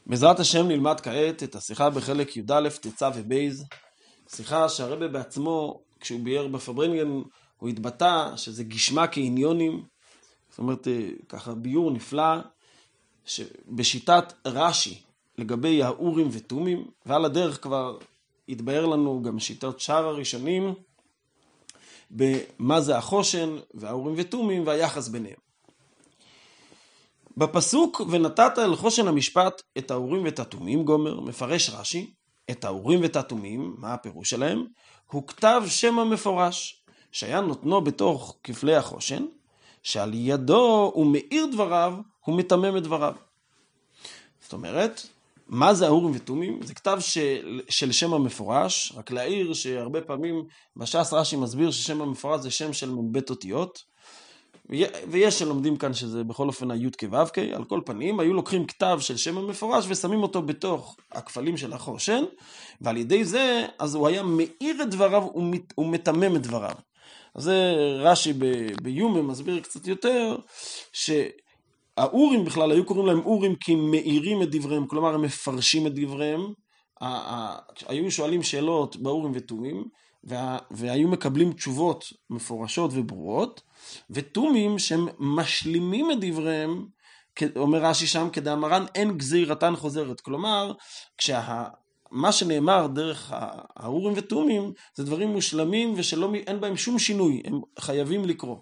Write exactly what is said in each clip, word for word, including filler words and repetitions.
בעזרת השם נלמד כעת את השיחה בחלק י"א תצא ובייז, שיחה שהרבא בעצמו כשהוא ביאר בפברנגן הוא התבטא שזה גשמה כעניונים, זאת אומרת ככה ביור נפלא שבשיטת רש"י לגבי האורים ותומים, ועל הדרך כבר התבאר לנו גם שיטות שאר הראשונים במה זה החושן והאורים ותומים והיחס ביניהם. בפסוק ונתת אל חושן המשפט את האורים ואת התומים, גומר מפרש רש"י את האורים ואת התומים, מה הפירוש שלהם? הוא כתב שם המפורש שהיה נותנו בתוך כפלי החושן, שעל ידו הוא מאיר דבריו, הוא מתמם את דבריו. זאת אומרת, מה זה האורים ותומים? זה כתב של, של שם המפורש, רק להעיר שהרבה פעמים בש"ס רש"י מסביר ששם המפורש זה שם של מבית אותיות, ויש שלומדים כאן שזה בכל אופן היוד כו"ק, על כל פנים היו לוקחים כתב של שם המפורש ושמים אותו בתוך הכפלים של החושן, ועל ידי זה אז הוא היה מאיר את דבריו ומתמם את דבריו. אז זה רש"י ביומא מסביר קצת יותר, שהאורים בכלל היו קוראים להם אורים כי מאירים את דבריהם, כלומר הם מפרשים את דבריהם, היו שואלים שאלות באורים ותומים, והיו מקבלים תשובות מפורשות וברורות, ותומים שהם משלימים את דבריהם, אומר רש"י שם, כדאמרן אין גזירתן חוזרת, כלומר, מה שנאמר דרך האורים ותומים, זה דברים מושלמים ושאין בהם שום שינוי, הם חייבים לקרוא.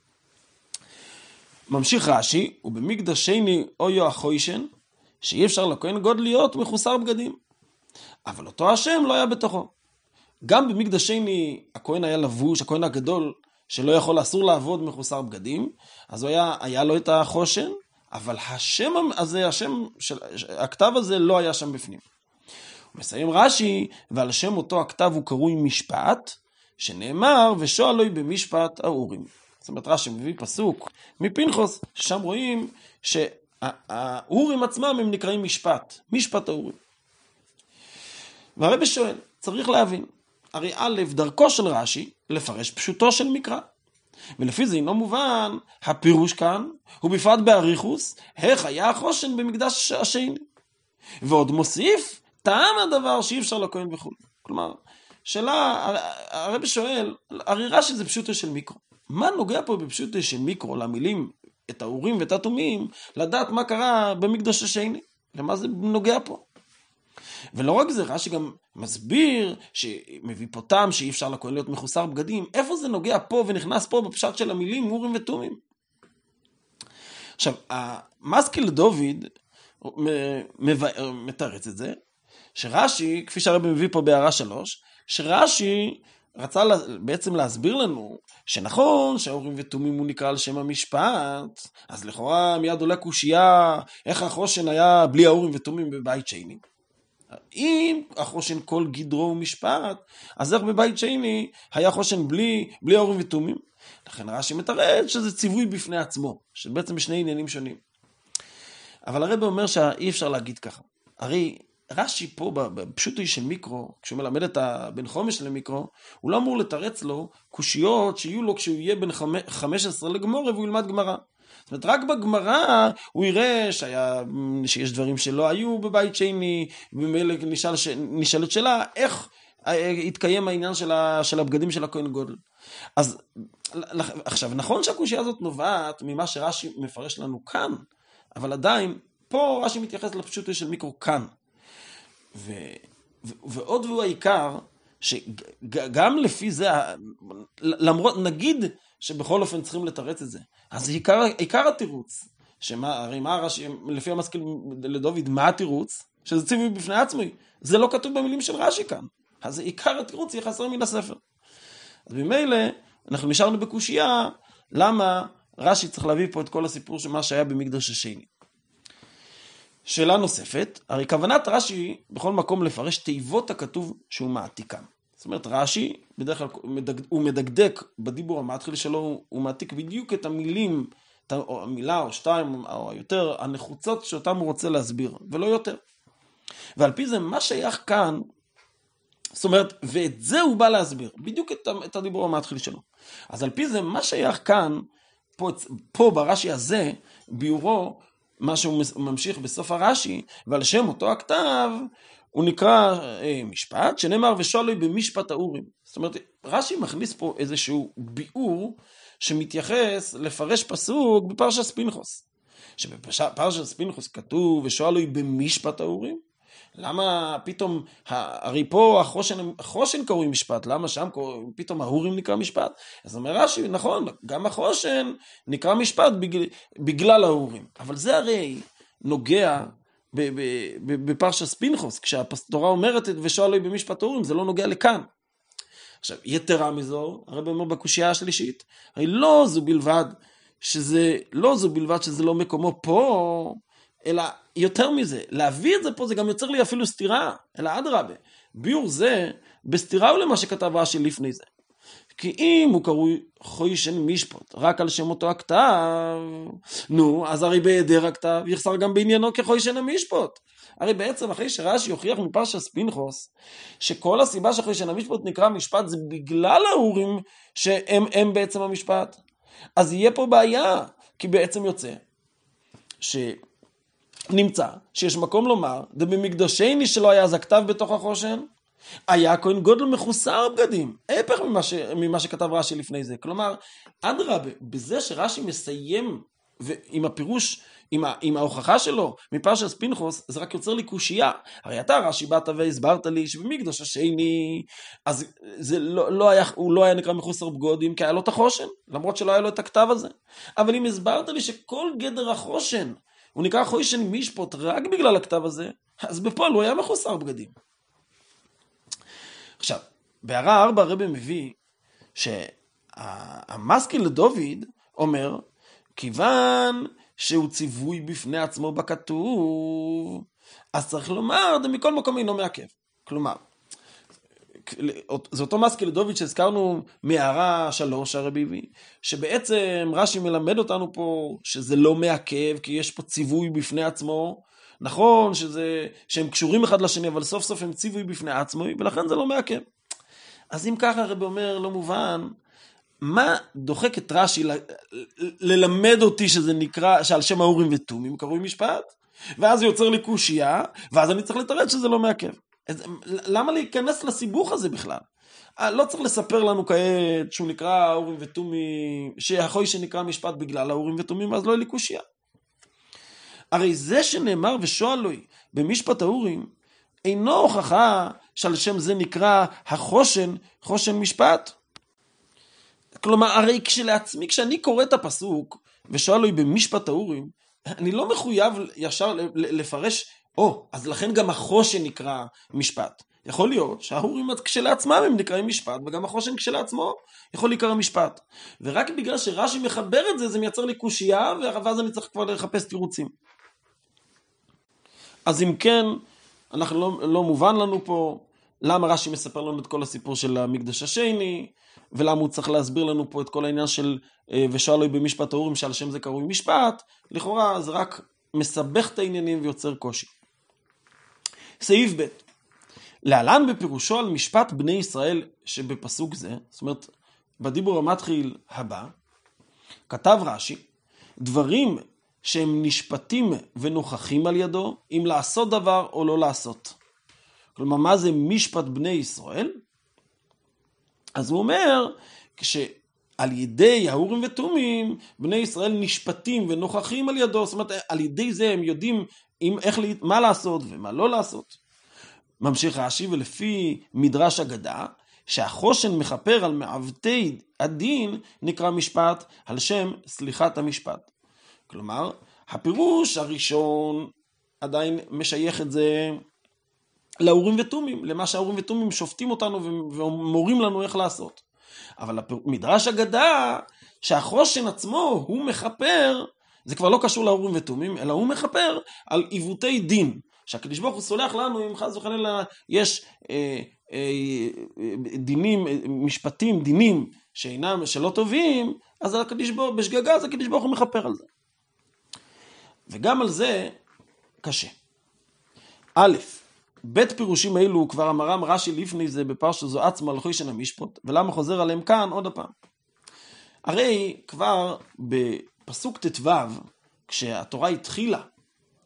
ממשיך רש"י, ובמקדש שני אויו החוישן, שאי אפשר לכהן גודל להיות מחוסר בגדים, אבל אותו השם לא היה בתוכו. גם במקדש שני הכהן היה לבוש, הכהן הגדול שלא יכול, אסור לעבוד מחוסר בגדים, אז הוא היה, היה לו את החושן, אבל השם הזה, השם של, הכתב הזה לא היה שם בפנים. הוא מסיים רש"י, ועל שם אותו הכתב הוא קרוי משפט, שנאמר ושואלוי במשפט האורים. זאת אומרת רש"י מביא פסוק מפנחס, ששם רואים שהאורים עצמם הם נקראים משפט, משפט האורים. והרבא שואל, צריך להבין, הרי א' דרכו של רש"י לפרש פשוטו של מקרא, ולפי זה אינו מובן הפירוש כאן, ובפרט באריכוס, איך היה החושן במקדש השני. ועוד מוסיף, טעם הדבר שאי אפשר לכהן וכו'. כלומר, שאלה, הרבא שואל, הרי רש"י זה פשוטו של מיקרו. מה נוגע פה בפשוטו של מיקרו, למילים, את האורים ואת התומים, לדעת מה קרה במקדש השני? למה זה נוגע פה? ולא רק זה, רש"י גם מסביר, שמביא פה טעם שאי אפשר לכהן להיות מחוסר בגדים, איפה זה נוגע פה ונכנס פה בפשט של המילים אורים ותומים? עכשיו, המשכיל דוד מתרץ את זה, שרש"י, כפי שהרבא מביא פה בהערה שלוש, שרש"י רצה בעצם להסביר לנו, שנכון שהאורים ותומים הוא נקרא על שם המשפט, אז לכאורה מיד עולה קושיה, איך החושן היה בלי האורים ותומים בבית שני? אם החושן כל גדרו הוא משפט, אז איך בבית שני היה חושן בלי, בלי האורים ותומים? לכן רש"י מתרץ שזה ציווי בפני עצמו, שבעצם בשני עניינים שונים. אבל הרבא אומר שאי אפשר להגיד ככה. הרי רש"י פה בפשוטו של מיקרו, כשהוא מלמד את הבן חומש למיקרו, הוא לא אמור לתרץ לו קושיות שיהיו לו כשהוא יהיה בן חמש עשרה לגמורה והוא ילמד גמרא. זאת אומרת, רק בגמרא הוא יראה שהיה, שיש דברים שלא היו בבית שני, ובמילא נשאל, נשאלת שאלה, איך התקיים העניין של, ה, של הבגדים של הכהן גודל. אז עכשיו, נכון שהקושיה הזאת נובעת ממה שרש"י מפרש לנו כאן, אבל עדיין, פה רש"י מתייחס לפשוטו של מיקרו כאן. ו, ו, ועוד והוא העיקר, שגם לפי זה, למרות, נגיד שבכל אופן צריכים לתרץ את זה, אז עיקר, עיקר התירוץ, שמה, הרי מה רש"י, לפי המשכיל לדוד, מה התירוץ? שזה ציווי בפני עצמי, זה לא כתוב במילים של רש"י כאן, אז עיקר התירוץ יחסר מן הספר. אז במילא, אנחנו נשארנו בקושיה, למה רש"י צריך להביא פה את כל הסיפור של מה שהיה במקדש השני. שאלה נוספת, הרי כוונת רש"י בכל מקום לפרש תיבות הכתוב שהוא מעתיקם. זאת אומרת, רש"י בדרך כלל הוא מדקדק בדיבור המתחיל שלו, הוא מעתיק בדיוק את המילים, את המילה או שתיים או יותר, הנחוצות שאותם הוא רוצה להסביר, ולא יותר. ועל פי זה מה שייך כאן, זאת אומרת, ואת זה הוא בא להסביר, בדיוק את, את הדיבור המתחיל שלו. אז על פי זה מה שייך כאן, פה, פה ברש"י הזה, ביורו, מה שהוא ממשיך בסוף הרש"י, ועל שם אותו הכתב, הוא נקרא אה, משפט, שנאמר ושואלוי במשפט האורים. זאת אומרת, רש"י מכניס פה איזשהו ביאור, שמתייחס לפרש פסוק בפרשת פנחס. שבפרשת פנחס כתוב ושואלוי במשפט האורים. למה פתאום, הרי פה החושן, החושן קוראים משפט, למה שם פתאום האורים נקרא משפט? אז אומר רש"י, נכון, גם החושן נקרא משפט בגלל, בגלל האורים. אבל זה הרי נוגע בפרשת פנחס, כשהתורה אומרת ושואלוי במשפט האורים, זה לא נוגע לכאן. עכשיו, יתרה מזו, הרב אומר בקושייה השלישית, הרי לא זו בלבד שזה, לא זו בלבד שזה לא מקומו פה, אלא יותר מזה, להביא את זה פה זה גם יוצר לי אפילו סתירה, אלא אדרבה, ביאור זה בסתירה הוא למה שכתב רש"י לפני זה. כי אם הוא קרוי חוישן משפט, רק על שם אותו הכתב, נו, אז הרי בהיעדר הכתב יחסר גם בעניינו כחוישן המשפט. הרי בעצם אחרי שרש"י יוכיח מפרשת פנחס, שכל הסיבה שחוישן המשפט נקרא משפט זה בגלל האורים שהם הם בעצם המשפט, אז יהיה פה בעיה, כי בעצם יוצא שנמצא שיש מקום לומר, במקדשני שלא היה אז הכתב בתוך החושן, היה כהן גודל מחוסר בגדים, הפך ממה, ש... ממה שכתב רש"י לפני זה. כלומר, אדרבה, בזה שרש"י מסיים עם הפירוש, עם, ה... עם ההוכחה שלו, מפרשת פנחס, זה רק יוצר לי קושייה. הרי אתה רש"י באת והסברת לי שבמקדש השני, אז זה לא, לא היה, הוא לא היה נקרא מחוסר בגדים, כי היה לו את החושן, למרות שלא היה לו את הכתב הזה. אבל אם הסברת לי שכל גדר החושן, הוא נקרא חוישן משפט רק בגלל הכתב הזה, אז בפועל הוא היה מחוסר בגדים. עכשיו, בהערה ארבע הרבי מביא שהמשכיל לדוד אומר, כיוון שהוא ציווי בפני עצמו בכתוב, אז צריך לומר, זה מכל מקום אינו מעכב. כלומר, זה אותו משכיל לדוד שהזכרנו מהערה שלוש הרבי הביא, שבעצם רש"י מלמד אותנו פה שזה לא מעכב, כי יש פה ציווי בפני עצמו, נכון שזה, שהם קשורים אחד לשני, אבל סוף סוף הם ציווי בפני עצמו, ולכן זה לא מעכב. אז אם ככה הרב אומר, לא מובן, מה דוחק את רש"י ל- ללמד אותי שזה נקרא, שעל שם האורים ותומים קרוי משפט, ואז זה יוצר לי קושייה, ואז אני צריך לתרד שזה לא מעכב. אז, למה להיכנס לסיבוך הזה בכלל? לא צריך לספר לנו כעת שהוא נקרא האורים ותומים, שהחוי שנקרא משפט בגלל האורים ותומים, אז לא יהיה לי קושייה. הרי זה שנאמר ושואלוי במשפט האורים, אינו הוכחה שעל שם זה נקרא החושן, חושן משפט. כלומר, הרי כשלעצמי, כשאני קורא את הפסוק ושואלוי במשפט האורים, אני לא מחויב ישר לפרש, או, אז לכן גם החושן נקרא משפט. יכול להיות שהאורים כשלעצמם הם נקראים משפט, וגם החושן כשלעצמו יכול להיקרא משפט. ורק בגלל שרש"י מחבר את זה, זה מייצר לי קושייה, ואז אני צריך כבר לחפש תירוצים. אז אם כן, אנחנו לא, לא מובן לנו פה, למה רש"י מספר לנו את כל הסיפור של המקדש השני, ולמה הוא צריך להסביר לנו פה את כל העניין של ושואלוי במשפט האורים, שעל שם זה קרוי משפט, לכאורה זה רק מסבך את העניינים ויוצר קושי. סעיף ב' להלן בפירושו על משפט בני ישראל שבפסוק זה, זאת אומרת, בדיבור המתחיל הבא, כתב רש"י, דברים שהם נשפטים ונוכחים על ידו, אם לעשות דבר או לא לעשות. כלומר, מה זה משפט בני ישראל? אז הוא אומר, כשעל ידי האורים ותומים, בני ישראל נשפטים ונוכחים על ידו, זאת אומרת, על ידי זה הם יודעים אם, איך, מה לעשות ומה לא לעשות. ממשיך רש"י, ולפי מדרש אגדה, שהחושן מחפר על מעוותי הדין, נקרא משפט, על שם סליחת המשפט. כלומר, הפירוש הראשון עדיין משייך את זה לאורים ותומים, למה שהאורים ותומים שופטים אותנו ומורים לנו איך לעשות. אבל מדרש אגדה, שהחושן עצמו הוא מחפר, זה כבר לא קשור לאורים ותומים, אלא הוא מחפר על עיוותי דין. שהקדוש ברוך הוא סולח לנו, אם חס וחלילה יש אה, אה, דינים, משפטים, דינים שאינם, שלא טובים, אז הקדוש ברוך, בשגגה, אז הקדוש ברוך הוא מחפר על זה. וגם על זה קשה. א', בית פירושים האלו כבר אמרם רש"י לפני זה בפרשת זו עצמה על חוישן המשפט, ולמה חוזר עליהם כאן עוד הפעם? הרי כבר בפסוק תתוו, כשהתורה התחילה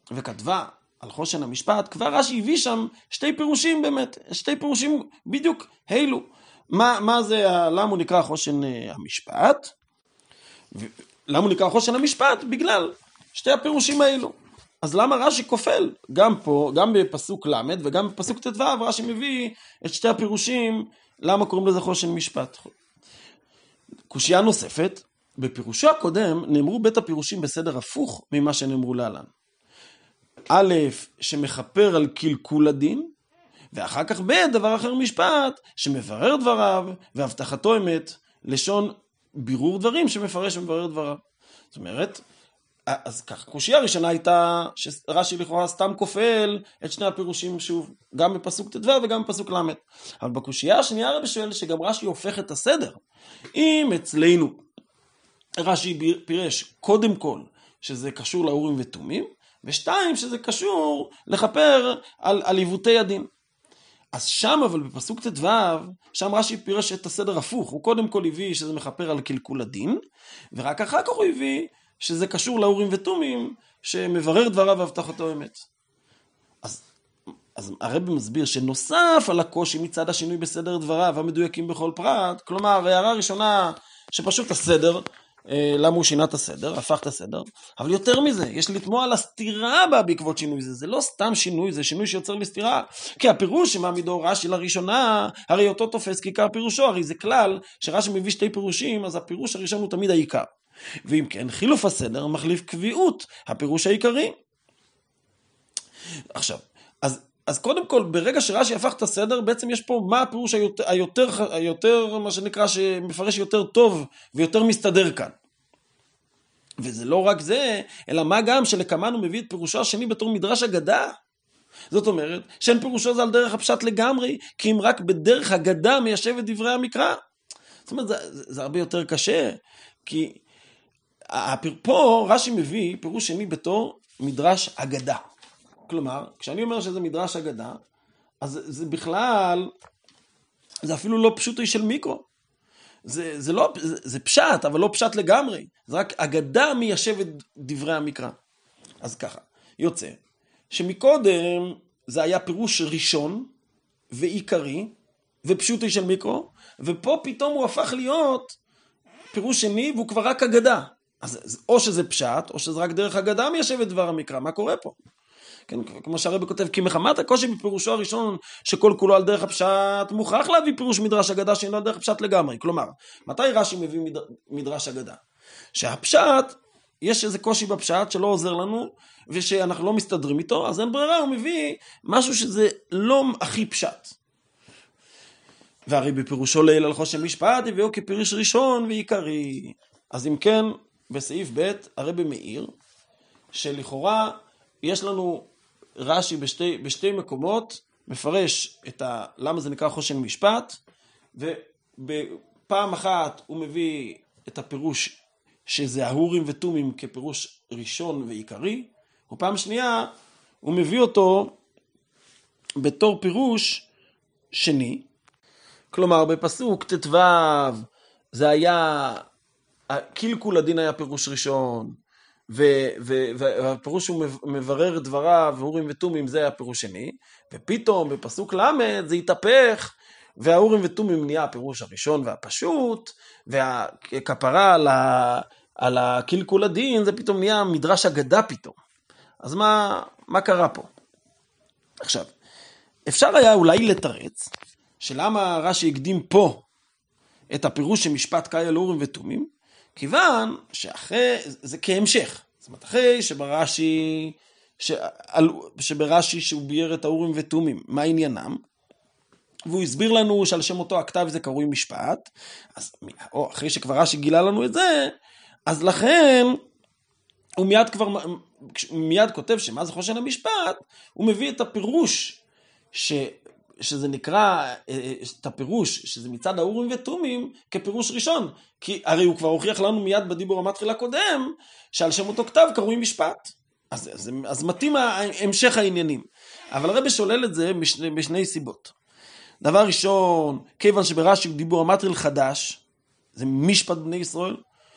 וכתבה על חושן המשפט, כבר רש"י הביא שם שתי פירושים באמת, שתי פירושים בדיוק הילו. מה, מה זה, למה הוא נקרא חושן המשפט? למה הוא נקרא חושן המשפט? בגלל שתי הפירושים האלו. אז למה רש"י כופל? גם פה, גם בפסוק למד וגם בפסוק ט"ו, רש"י מביא את שתי הפירושים, למה קוראים לזה חושן משפט. קושיה נוספת, בפירושו הקודם נאמרו בית הפירושים בסדר הפוך ממה שנאמרו להלן. א', שמחפר על קלקול הדין, ואחר כך ב', דבר אחר משפט, שמברר דבריו, והבטחתו אמת, לשון בירור דברים שמפרש ומברר דבריו. זאת אומרת, אז כך, קושיה הראשונה הייתה שרש"י לכאורה סתם כופל את שני הפירושים שוב, גם בפסוק ט"ו וגם בפסוק למד. אבל בקושיה השנייה הרב שואל שגם רש"י הופך את הסדר. אם אצלנו רש"י פירש קודם כל שזה קשור לאורים ותומים, ושתיים שזה קשור לחפר על, על עיוותי הדין. אז שם אבל בפסוק ט"ו, שם רש"י פירש את הסדר הפוך, הוא קודם כל הביא שזה מחפר על קלקול הדין, ורק אחר כך הוא הביא שזה קשור לאורים ותומים, שמברר דבריו והבטחתו אמת. אז, אז הרב מסביר שנוסף על הקושי מצד השינוי בסדר דבריו, המדויקים בכל פרט, כלומר, הערה ראשונה שפשוט הסדר, למה הוא שינה את הסדר, הפך את הסדר, אבל יותר מזה, יש לתמוע על הסתירה בה בעקבות שינוי זה, זה לא סתם שינוי, זה שינוי שיוצר לסתירה, כי הפירוש שמעמידו רש"י לראשונה, הרי אותו תופס כעיקר פירושו, הרי זה כלל שרש"י מביא שתי פירושים, אז הפירוש הראשון הוא תמיד העיקר, ואם כן, חילוף הסדר מחליף קביעות, הפירוש העיקרי. עכשיו, אז, אז קודם כל, ברגע שרש"י הפך את הסדר, בעצם יש פה מה הפירוש היותר, היותר, היותר מה שנקרא, שמפרש יותר טוב ויותר מסתדר כאן. וזה לא רק זה, אלא מה גם שלקמן הוא מביא את פירושו השני בתור מדרש אגדה. זאת אומרת, שאין פירושו זה על דרך הפשט לגמרי, כי אם רק בדרך אגדה מיישב את דברי המקרא. זאת אומרת, זה, זה, זה הרבה יותר קשה, כי פה רש"י מביא פירוש שני בתור מדרש אגדה. כלומר, כשאני אומר שזה מדרש אגדה, אז זה בכלל, זה אפילו לא פשוטי של מיקרו. זה, זה, לא, זה, זה פשט, אבל לא פשט לגמרי. זה רק אגדה מיישב את דברי המקרא. אז ככה, יוצא, שמקודם זה היה פירוש ראשון ועיקרי, ופשוטי של מיקרו, ופה פתאום הוא הפך להיות פירוש שני, והוא כבר רק אגדה. אז או שזה פשט, או שזה רק דרך אגדה מיישב את דבר המקרא. מה קורה פה? כן, כמו שהרב כותב, כי מחמת הקושי בפירושו הראשון שכל כולו על דרך הפשט, מוכרח להביא פירוש מדרש אגדה שאינו על דרך הפשט לגמרי. כלומר, מתי רש"י מביא מדרש אגדה? שהפשט, יש איזה קושי בפשט שלא עוזר לנו, ושאנחנו לא מסתדרים איתו, אז אין ברירה, הוא מביא משהו שזה לא הכי פשט. והרי בפירושו ליל על חושן משפט, הביאו כפירוש ראשון ועיקרי. אז אם כן, בסעיף ב' הרב מאיר, שלכאורה יש לנו רש"י בשתי, בשתי מקומות, מפרש את ה, למה זה נקרא חושן משפט, ובפעם אחת הוא מביא את הפירוש שזה האורים ותומים כפירוש ראשון ועיקרי, ופעם שנייה הוא מביא אותו בתור פירוש שני. כלומר, בפסוק ט"ו זה היה, קלקול הדין היה פירוש ראשון, והפירוש הוא מברר את דבריו, ואורים ותומים זה היה פירוש שני, ופתאום בפסוק למד זה התהפך, והאורים ותומים נהיה הפירוש הראשון והפשוט, והכפרה על, ה, על הקלקול הדין זה פתאום נהיה מדרש אגדה פתאום. אז מה, מה קרה פה? עכשיו, אפשר היה אולי לתרץ, שלמה רש"י הקדים פה את הפירוש שמשפט קאי על אורים ותומים, כיוון שאחרי, זה כהמשך. זאת אומרת, אחרי שברש"י, שברש"י שהוא ביאר את האורים ותומים, מה עניינם? והוא הסביר לנו שעל שם אותו הכתב זה קרוי משפט, אז, או אחרי שכבר רש"י גילה לנו את זה, אז לכן, הוא מיד כבר, מיד כותב שמה זה חושן המשפט, הוא מביא את הפירוש ש... שזה נקרא, את הפירוש, שזה מצד האורים ותומים, כפירוש ראשון. כי הרי הוא כבר הוכיח לנו מיד בדיבור המתחיל הקודם, שעל שם אותו כתב קרוי משפט. אז, אז, אז מתאים המשך העניינים. אבל הרב שולל את זה בשני, בשני סיבות. דבר ראשון, כיוון שברש"י דיבור המתחיל חדש, זה משפט בני ישראל,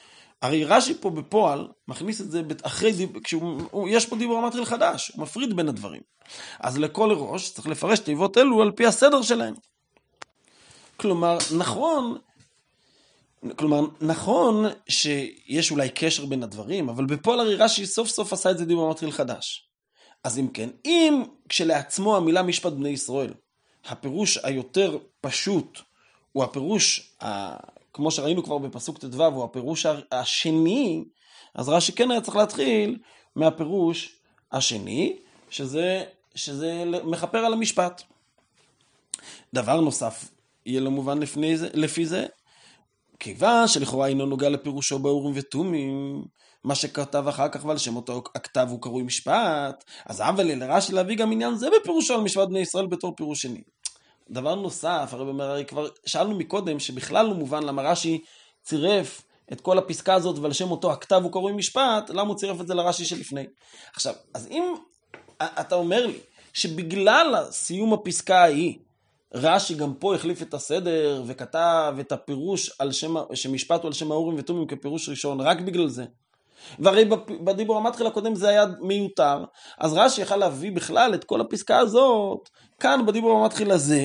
הרי רש"י פה בפועל מכניס את זה אחרי דיבור, כשיש פה דיבור המטריל חדש, הוא מפריד בין הדברים. אז לכל ראש צריך לפרש תיבות אלו על פי הסדר שלהם. כלומר, נכון, כלומר, נכון שיש אולי קשר בין הדברים, אבל בפועל הרי רש"י סוף סוף עשה את זה דיבור המטריל חדש. אז אם כן, אם כשלעצמו המילה משפט בני ישראל, הפירוש היותר פשוט, הוא הפירוש, ה... כמו שראינו כבר בפסוק תדווה, הוא הפירוש השני, אז רש"י כן היה צריך להתחיל מהפירוש השני, שזה, שזה מחפר על המשפט. דבר נוסף, יהיה לו מובן לפני זה, לפי זה, כיוון שלכאורה אינו נוגע לפירושו באורים ותומים, מה שכתב אחר כך ועל שם אותו הכתב הוא קרוי משפט, אז אבל לרש"י להביא גם עניין זה בפירושו על משפט בני ישראל בתור פירוש שני. דבר נוסף, הרי במראה כבר שאלנו מקודם שבכלל לא מובן למה רש"י צירף את כל הפסקה הזאת ועל שם אותו הכתב הוא קרוי משפט, למה הוא צירף את זה לרש"י שלפני. עכשיו, אז אם אתה אומר לי שבגלל סיום הפסקה ההיא, רש"י גם פה החליף את הסדר וכתב את הפירוש על שם, שמשפט הוא על שם האורים ותומים כפירוש ראשון, רק בגלל זה. והרי בדיבור המתחיל הקודם זה היה מיותר, אז רש"י יכל להביא בכלל את כל הפסקה הזאת, כאן בדיבור המתחיל הזה,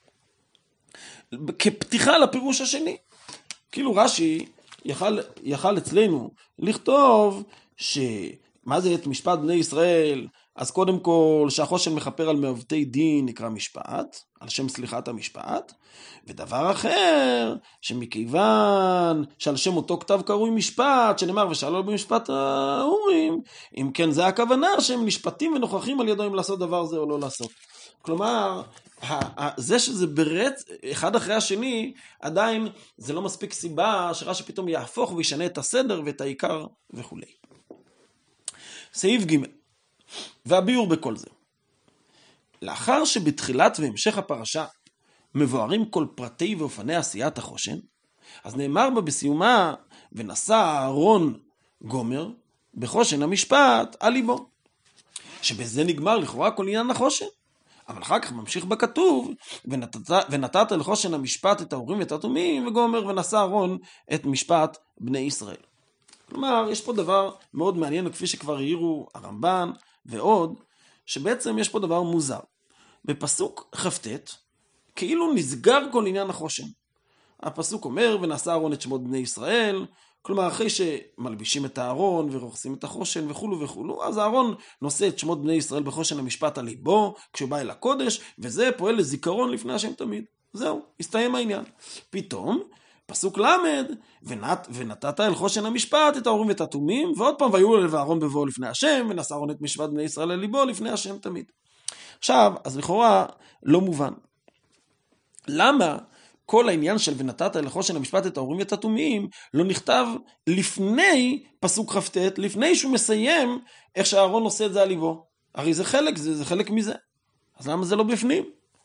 כפתיחה לפירוש השני. כאילו רש"י יכל, יכל אצלנו לכתוב שמה זה את משפט בני ישראל, אז קודם כל שהחושן מחפר על מעוותי דין נקרא משפט, על שם סליחת המשפט, ודבר אחר, שמכיוון שעל שם אותו כתב קרוי משפט, שנאמר ושאלו במשפט האורים, אם כן זה הכוונה שהם נשפטים ונוכחים על ידו אם לעשות דבר זה או לא לעשות. כלומר, זה שזה ברץ, אחד אחרי השני, עדיין זה לא מספיק סיבה שרש"י פתאום יהפוך וישנה את הסדר ואת העיקר וכו'. סעיף ג' והביאור בכל זה. לאחר שבתחילת והמשך הפרשה מבוארים כל פרטי ואופני עשיית החושן, אז נאמר בה בסיומה, ונשא אהרון גומר בחושן המשפט על ליבו. שבזה נגמר לכאורה כל עניין החושן. אבל אחר כך ממשיך בכתוב, ונתת, ונתת לחושן המשפט את האורים ואת התומים, וגומר ונשא אהרון את משפט בני ישראל. כלומר, יש פה דבר מאוד מעניין, כפי שכבר העירו הרמב"ן ועוד, שבעצם יש פה דבר מוזר. בפסוק חפטט, כאילו נסגר כל עניין החושן. הפסוק אומר, ונשא אהרון את שמות בני ישראל, כלומר, אחרי שמלבישים את הארון ורוכסים את החושן וכולו וכולו, אז הארון נושא את שמות בני ישראל בחושן המשפט על ליבו, כשהוא בא אל הקודש, וזה פועל לזיכרון לפני השם תמיד. זהו, הסתיים העניין. פתאום, פסוק למד, ונת, ונתת אל חושן המשפט את האורים ואת התומים, ועוד פעם, ויהיו אל ואהרון בבואו לפני השם, ונשא אהרון את משפט בני ישראל על ליבו לפני השם תמיד. עכשיו, אז לכאורה לא מובן. למה כל העניין של ונתת אל חושן המשפט את האורים ואת התומים לא נכתב לפני פסוק חפטט, לפני שהוא מסיים איך שהארון עושה את זה על ליבו? הרי זה חלק, זה, זה חלק מזה. אז למה זה לא בפנים?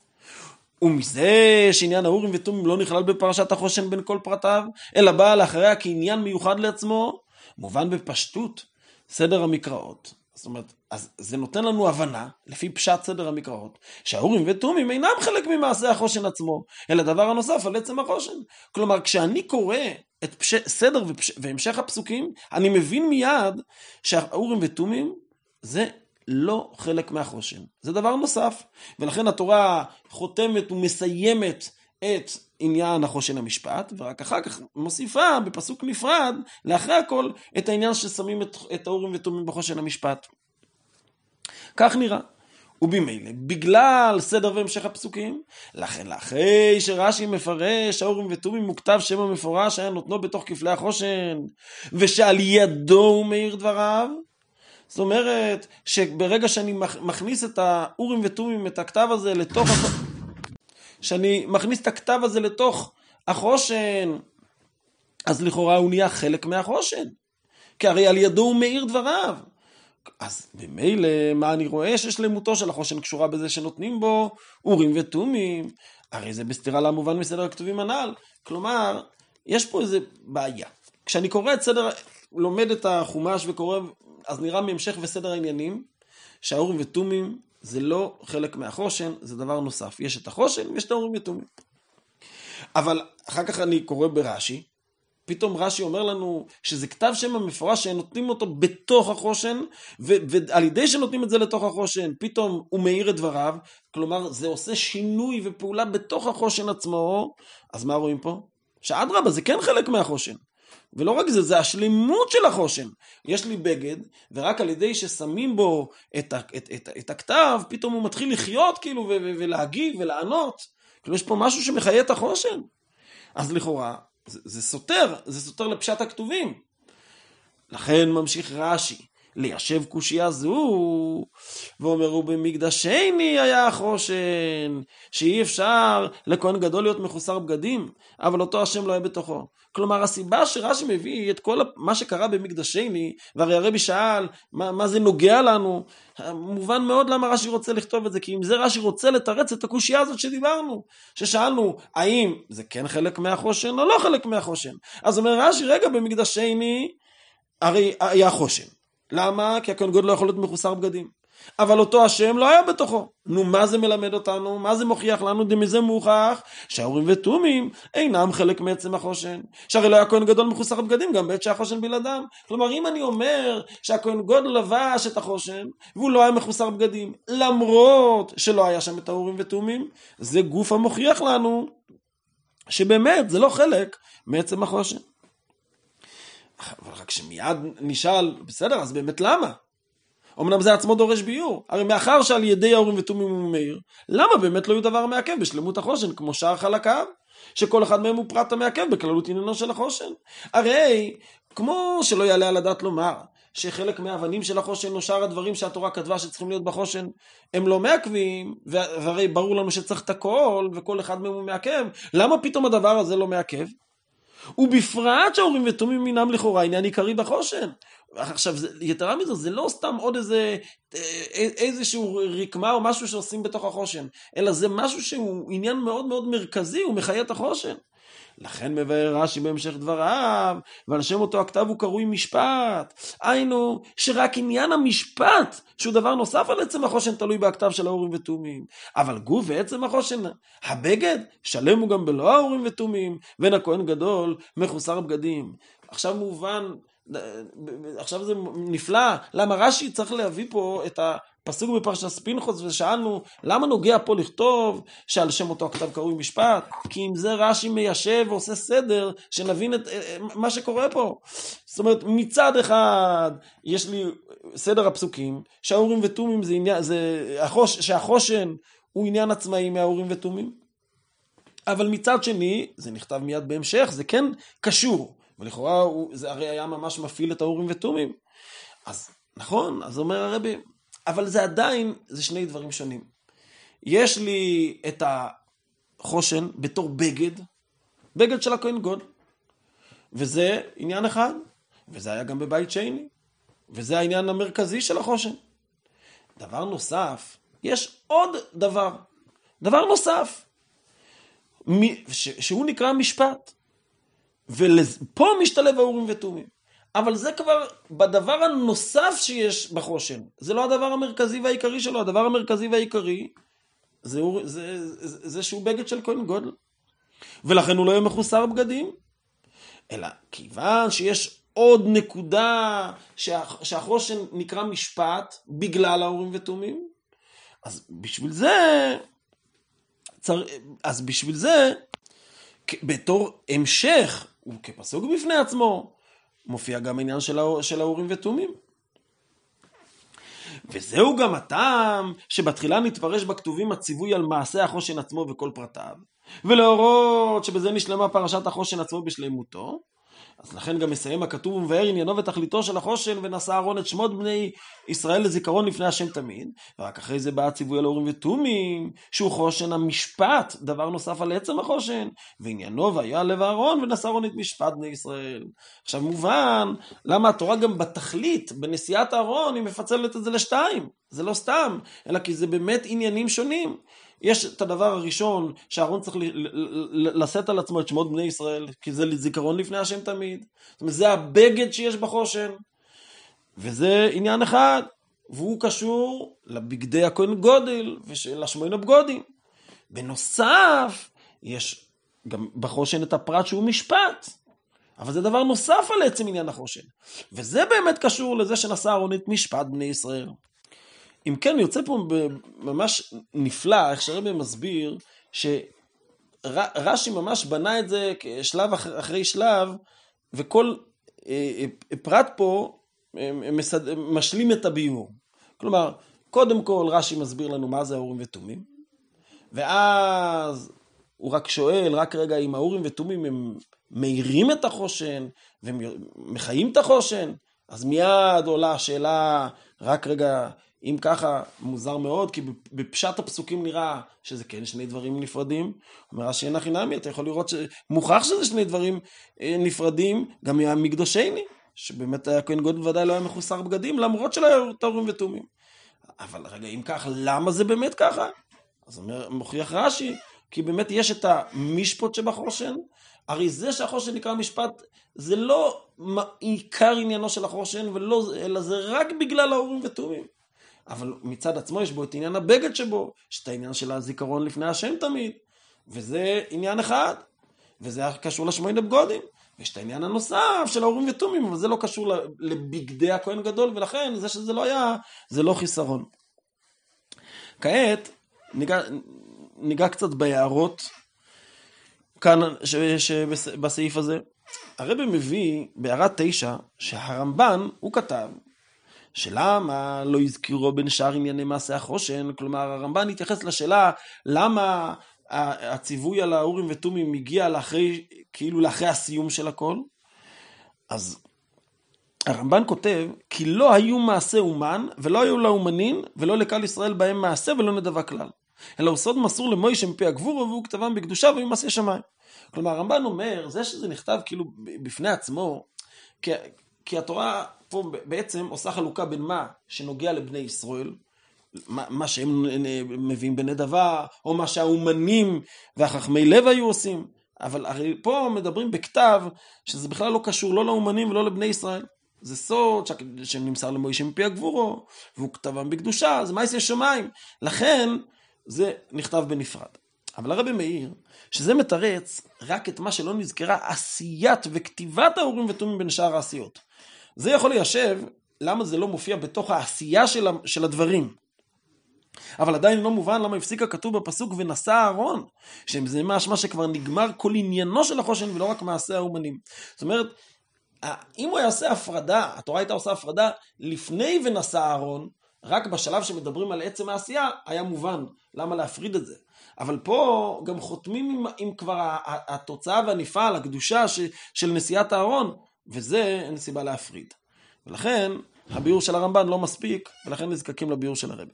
ומזה שעניין האורים ותומים לא נכלל בפרשת החושן בין כל פרטיו, אלא בא לאחריה כעניין מיוחד לעצמו, מובן בפשטות סדר המקראות. זאת אומרת, אז זה נותן לנו הבנה, לפי פשט סדר המקראות, שהאורים ותומים אינם חלק ממעשה החושן עצמו, אלא דבר הנוסף על עצם החושן. כלומר, כשאני קורא את פש... סדר ופש... והמשך הפסוקים, אני מבין מיד שהאורים ותומים זה לא חלק מהחושן. זה דבר נוסף, ולכן התורה חותמת ומסיימת את עניין החושן המשפט, ורק אחר כך מוסיפה בפסוק נפרד, לאחרי הכל, את העניין ששמים את, את האורים ותומים בחושן המשפט. כך נראה. ובמילא, בגלל סדר והמשך הפסוקים, לכן לאחרי שרש"י מפרש, האורים ותומים מוכתב שם המפורש, היה נותנו בתוך כפלי החושן, ושעל ידו הוא מאיר דבריו, זאת אומרת, שברגע שאני מכניס את האורים ותומים, את הכתב הזה לתוך, שאני מכניס את הכתב הזה לתוך החושן, אז לכאורה הוא נהיה חלק מהחושן. כי הרי על ידו הוא מאיר דבריו. אז במילא, מה אני רואה? ששלמותו של החושן קשורה בזה שנותנים בו אורים ותומים. הרי זה בסתירה למובן מסדר הכתובים הנ"ל. כלומר, יש פה איזה בעיה. כשאני קורא את סדר, לומד את החומש וקורא, אז נראה מהמשך וסדר העניינים, שהאורים ותומים זה לא חלק מהחושן, זה דבר נוסף. יש את החושן ויש את האורים ותומים. אבל אחר כך אני קורא ברש"י, פתאום רש"י אומר לנו שזה כתב שם המפורש שנותנים אותו בתוך החושן, ו- ועל ידי שנותנים את זה לתוך החושן, פתאום הוא מאיר את דבריו, כלומר זה עושה שינוי ופעולה בתוך החושן עצמו. אז מה רואים פה? שאדרבה, זה כן חלק מהחושן. ולא רק זה, זה השלימות של החושן. יש לי בגד, ורק על ידי ששמים בו את, את, את, את, את הכתב, פתאום הוא מתחיל לחיות כאילו, ו- ו- ולהגיב ולענות. כאילו יש פה משהו שמחיה את החושן. אז לכאורה, זה, זה סותר, זה סותר לפשט הכתובים. לכן ממשיך רש"י, ליישב קושיה זו, ואומרו במקדשני היה החושן, שאי אפשר לכהן גדול להיות מחוסר בגדים, אבל אותו השם לא היה בתוכו. כלומר, הסיבה שרש"י מביא את כל מה שקרה במקדשני, והרי הרבי שאל, מה, מה זה נוגע לנו? מובן מאוד למה רש"י רוצה לכתוב את זה, כי אם זה רש"י רוצה לתרץ את הקושיה הזאת שדיברנו, ששאלנו, האם זה כן חלק מהחושן או לא חלק מהחושן? אז אומר רש"י, רגע, במקדשני, הרי היה חושן. למה? כי הכהן גדול לא יכול להיות מחוסר בגדים. אבל אותו השם לא היה בתוכו. נו, מה זה מלמד אותנו? מה זה מוכיח לנו? דמזה מוכח שהאורים ותומים אינם חלק מעצם החושן. שהרי לא היה כהן גדול מחוסר בגדים גם בעת שהחושן בלעדם. כלומר, אם אני אומר שהכהן גדול לבש את החושן והוא לא היה מחוסר בגדים, למרות שלא היה שם את האורים ותומים, זה גוף המוכיח לנו שבאמת זה לא חלק מעצם החושן. אבל רק שמיד נשאל, בסדר, אז באמת למה? אמנם זה עצמו דורש ביור, הרי מאחר שעל ידי האורים ותומים הוא מאיר, למה באמת לא יהיו דבר מעכב בשלמות החושן, כמו שאר חלקיו, שכל אחד מהם הוא פרט המעכב בכללות עניינו של החושן? הרי, כמו שלא יעלה על הדעת לומר, שחלק מהאבנים של החושן או שאר הדברים שהתורה כתבה שצריכים להיות בחושן, הם לא מעכבים, והרי ברור לנו שצריך את הכל, וכל אחד מהם הוא מעכב, למה פתאום הדבר הזה לא מעכב? ובפרט שהאורים ותומים מינם לכאורה עניין עיקרי בחושן. עכשיו, יתרה מזו, זה לא סתם עוד איזה, איזשהו רקמה או משהו שעושים בתוך החושן, אלא זה משהו שהוא עניין מאוד מאוד מרכזי, הוא מחיה את החושן. לכן מבאר רש"י בהמשך דבריו, ועל שם אותו הכתב הוא קרוי משפט. היינו, שרק עניין המשפט, שהוא דבר נוסף על עצם החושן, תלוי בכתב של האורים ותומים. אבל גוף ועצם החושן, הבגד, שלם הוא גם בלא האורים ותומים, ואין הכהן גדול, מחוסר בגדים. עכשיו מובן, עכשיו זה נפלא, למה רש"י צריך להביא פה את הפסוק בפרשת פנחס, ושאלנו למה נוגע פה לכתוב שעל שם אותו הכתב קרוי משפט, כי אם זה רש"י מיישב ועושה סדר, שנבין את מה שקורה פה. זאת אומרת, מצד אחד יש לי סדר הפסוקים, שהאורים ותומים זה עניין, זה החוש, שהחושן הוא עניין עצמאי מהאורים ותומים, אבל מצד שני, זה נכתב מיד בהמשך, זה כן קשור, ולכאורה הוא, זה הרי היה ממש מפעיל את האורים ותומים. אז נכון, אז אומר הרבי, אבל זה עדיין, זה שני דברים שונים. יש לי את החושן בתור בגד, בגד של הכהן גדול, וזה עניין אחד, וזה היה גם בבית שני, וזה העניין המרכזי של החושן. דבר נוסף, יש עוד דבר, דבר נוסף, שהוא נקרא משפט. ופה משתלב האורים ותומים. אבל זה כבר בדבר הנוסף שיש בחושן. זה לא הדבר המרכזי והעיקרי שלו. הדבר המרכזי והעיקרי זה, זה, זה, זה שהוא בגד של כהן גדול. ולכן הוא לא יהיה מחוסר בגדים. אלא כיוון שיש עוד נקודה שה, שהחושן נקרא משפט בגלל האורים ותומים. אז בשביל זה, צר, אז בשביל זה, בתור המשך, וכפסוק בפני עצמו, מופיע גם עניין של האורים ותומים. וזהו גם הטעם שבתחילה נתפרש בכתובים הציווי על מעשה החושן עצמו וכל פרטיו, ולהורות שבזה נשלמה פרשת החושן עצמו בשלמותו. אז לכן גם מסיים הכתוב ומבאר עניינו ותכליתו של החושן, ונשא אהרון את שמות בני ישראל לזיכרון לפני השם תמיד, ורק אחרי זה בא הציווי על האורים ותומים, שהוא חושן המשפט, דבר נוסף על עצם החושן, ועניינו והיה לב אהרון ונשא אהרון את משפט בני ישראל. עכשיו מובן למה התורה גם בתכלית, בנשיאת אהרון, היא מפצלת את זה לשתיים, זה לא סתם, אלא כי זה באמת עניינים שונים. יש את הדבר הראשון שאהרון צריך לשאת על עצמו את שמות בני ישראל, כי זה זיכרון לפני השם תמיד. זאת אומרת, זה הבגד שיש בחושן, וזה עניין אחד, והוא קשור לבגדי הכהן גודל ולשמונה בגודים. בנוסף, יש גם בחושן את הפרט שהוא משפט. אבל זה דבר נוסף על עצם עניין החושן. וזה באמת קשור לזה שנשא אהרון את משפט בני ישראל. אם כן, יוצא פה ממש נפלא, איך שהרבי מסביר, שרש"י ממש בנה את זה שלב אחרי שלב, וכל פרט פה משלים את הביור. כלומר, קודם כל רש"י מסביר לנו מה זה האורים ותומים, ואז הוא רק שואל, רק רגע, אם האורים ותומים הם מאירים את החושן, והם מחיים את החושן, אז מיד עולה השאלה, רק רגע, אם ככה מוזר מאוד, כי בפשט הפסוקים נראה שזה כן שני דברים נפרדים. אומר רש"י אין הכי נמי, אתה יכול לראות שמוכח שזה שני דברים נפרדים, גם מהמקדושני, שבאמת הכהן גדול ודאי לא היה מחוסר בגדים, למרות שלא היו האורים ותומים. אבל רגע, אם ככה, למה זה באמת ככה? אז אומר, מוכיח רש"י, כי באמת יש את המשפט שבחושן, הרי זה שהחושן נקרא משפט, זה לא עיקר עניינו של החושן, ולא, אלא זה רק בגלל האורים ותומים. אבל מצד עצמו יש בו את עניין הבגד שבו, יש את העניין של הזיכרון לפני השם תמיד, וזה עניין אחד, וזה קשור לשמונה בגודים, ויש את העניין הנוסף של האורים ותומים, אבל זה לא קשור לבגדי הכהן גדול, ולכן זה שזה לא היה, זה לא חיסרון. כעת, ניגע, ניגע קצת בהערות, כאן בסעיף הזה. הרבי מביא בהערה תשע, שהרמב"ן, הוא כתב, שלמה לא הזכירו בין שאר ענייני מעשה החושן, כלומר הרמב"ן התייחס לשאלה למה הציווי על האורים ותומים מגיע לאחרי, כאילו לאחרי הסיום של הכל. אז הרמב"ן כותב, כי לא היו מעשה אומן, ולא היו לאומנין, ולא לקהל ישראל בהם מעשה ולא נדבה כלל. אלא הוא סוד מסור למוישה מפי הגבורה, והוא כתבם בקדושה והיו מעשה שמיים. כלומר הרמב"ן אומר, זה שזה נכתב כאילו בפני עצמו, כי, כי התורה פה בעצם עושה חלוקה בין מה שנוגע לבני ישראל, מה, מה שהם מביאים בנדבה, או מה שהאומנים והחכמי לב היו עושים, אבל הרי פה מדברים בכתב, שזה בכלל לא קשור לא לאומנים ולא לבני ישראל. זה סוד שנמסר למוישה מפי הגבורה, והוא כתבם בקדושה, זה מעשה שמיים. לכן זה נכתב בנפרד. אבל הרבי מאיר, שזה מתרץ רק את מה שלא נזכרה עשיית וכתיבת האורים ותומים בין שאר העשיות. זה יכול ליישב למה זה לא מופיע בתוך העשייה של, של הדברים. אבל עדיין לא מובן למה הפסיק הכתוב בפסוק ונשא אהרון, שזה משמע שכבר נגמר כל עניינו של החושן ולא רק מעשה האומנים. זאת אומרת, אם הוא יעשה הפרדה, התורה הייתה עושה הפרדה לפני ונשא אהרון, רק בשלב שמדברים על עצם העשייה, היה מובן למה להפריד את זה. אבל פה גם חותמים עם, עם כבר התוצאה והנפעל, הקדושה ש, של נשיאת אהרון, וזה אין סיבה להפריד. ולכן הביור של הרמב"ן לא מספיק, ולכן נזקקים לביור של הרבי.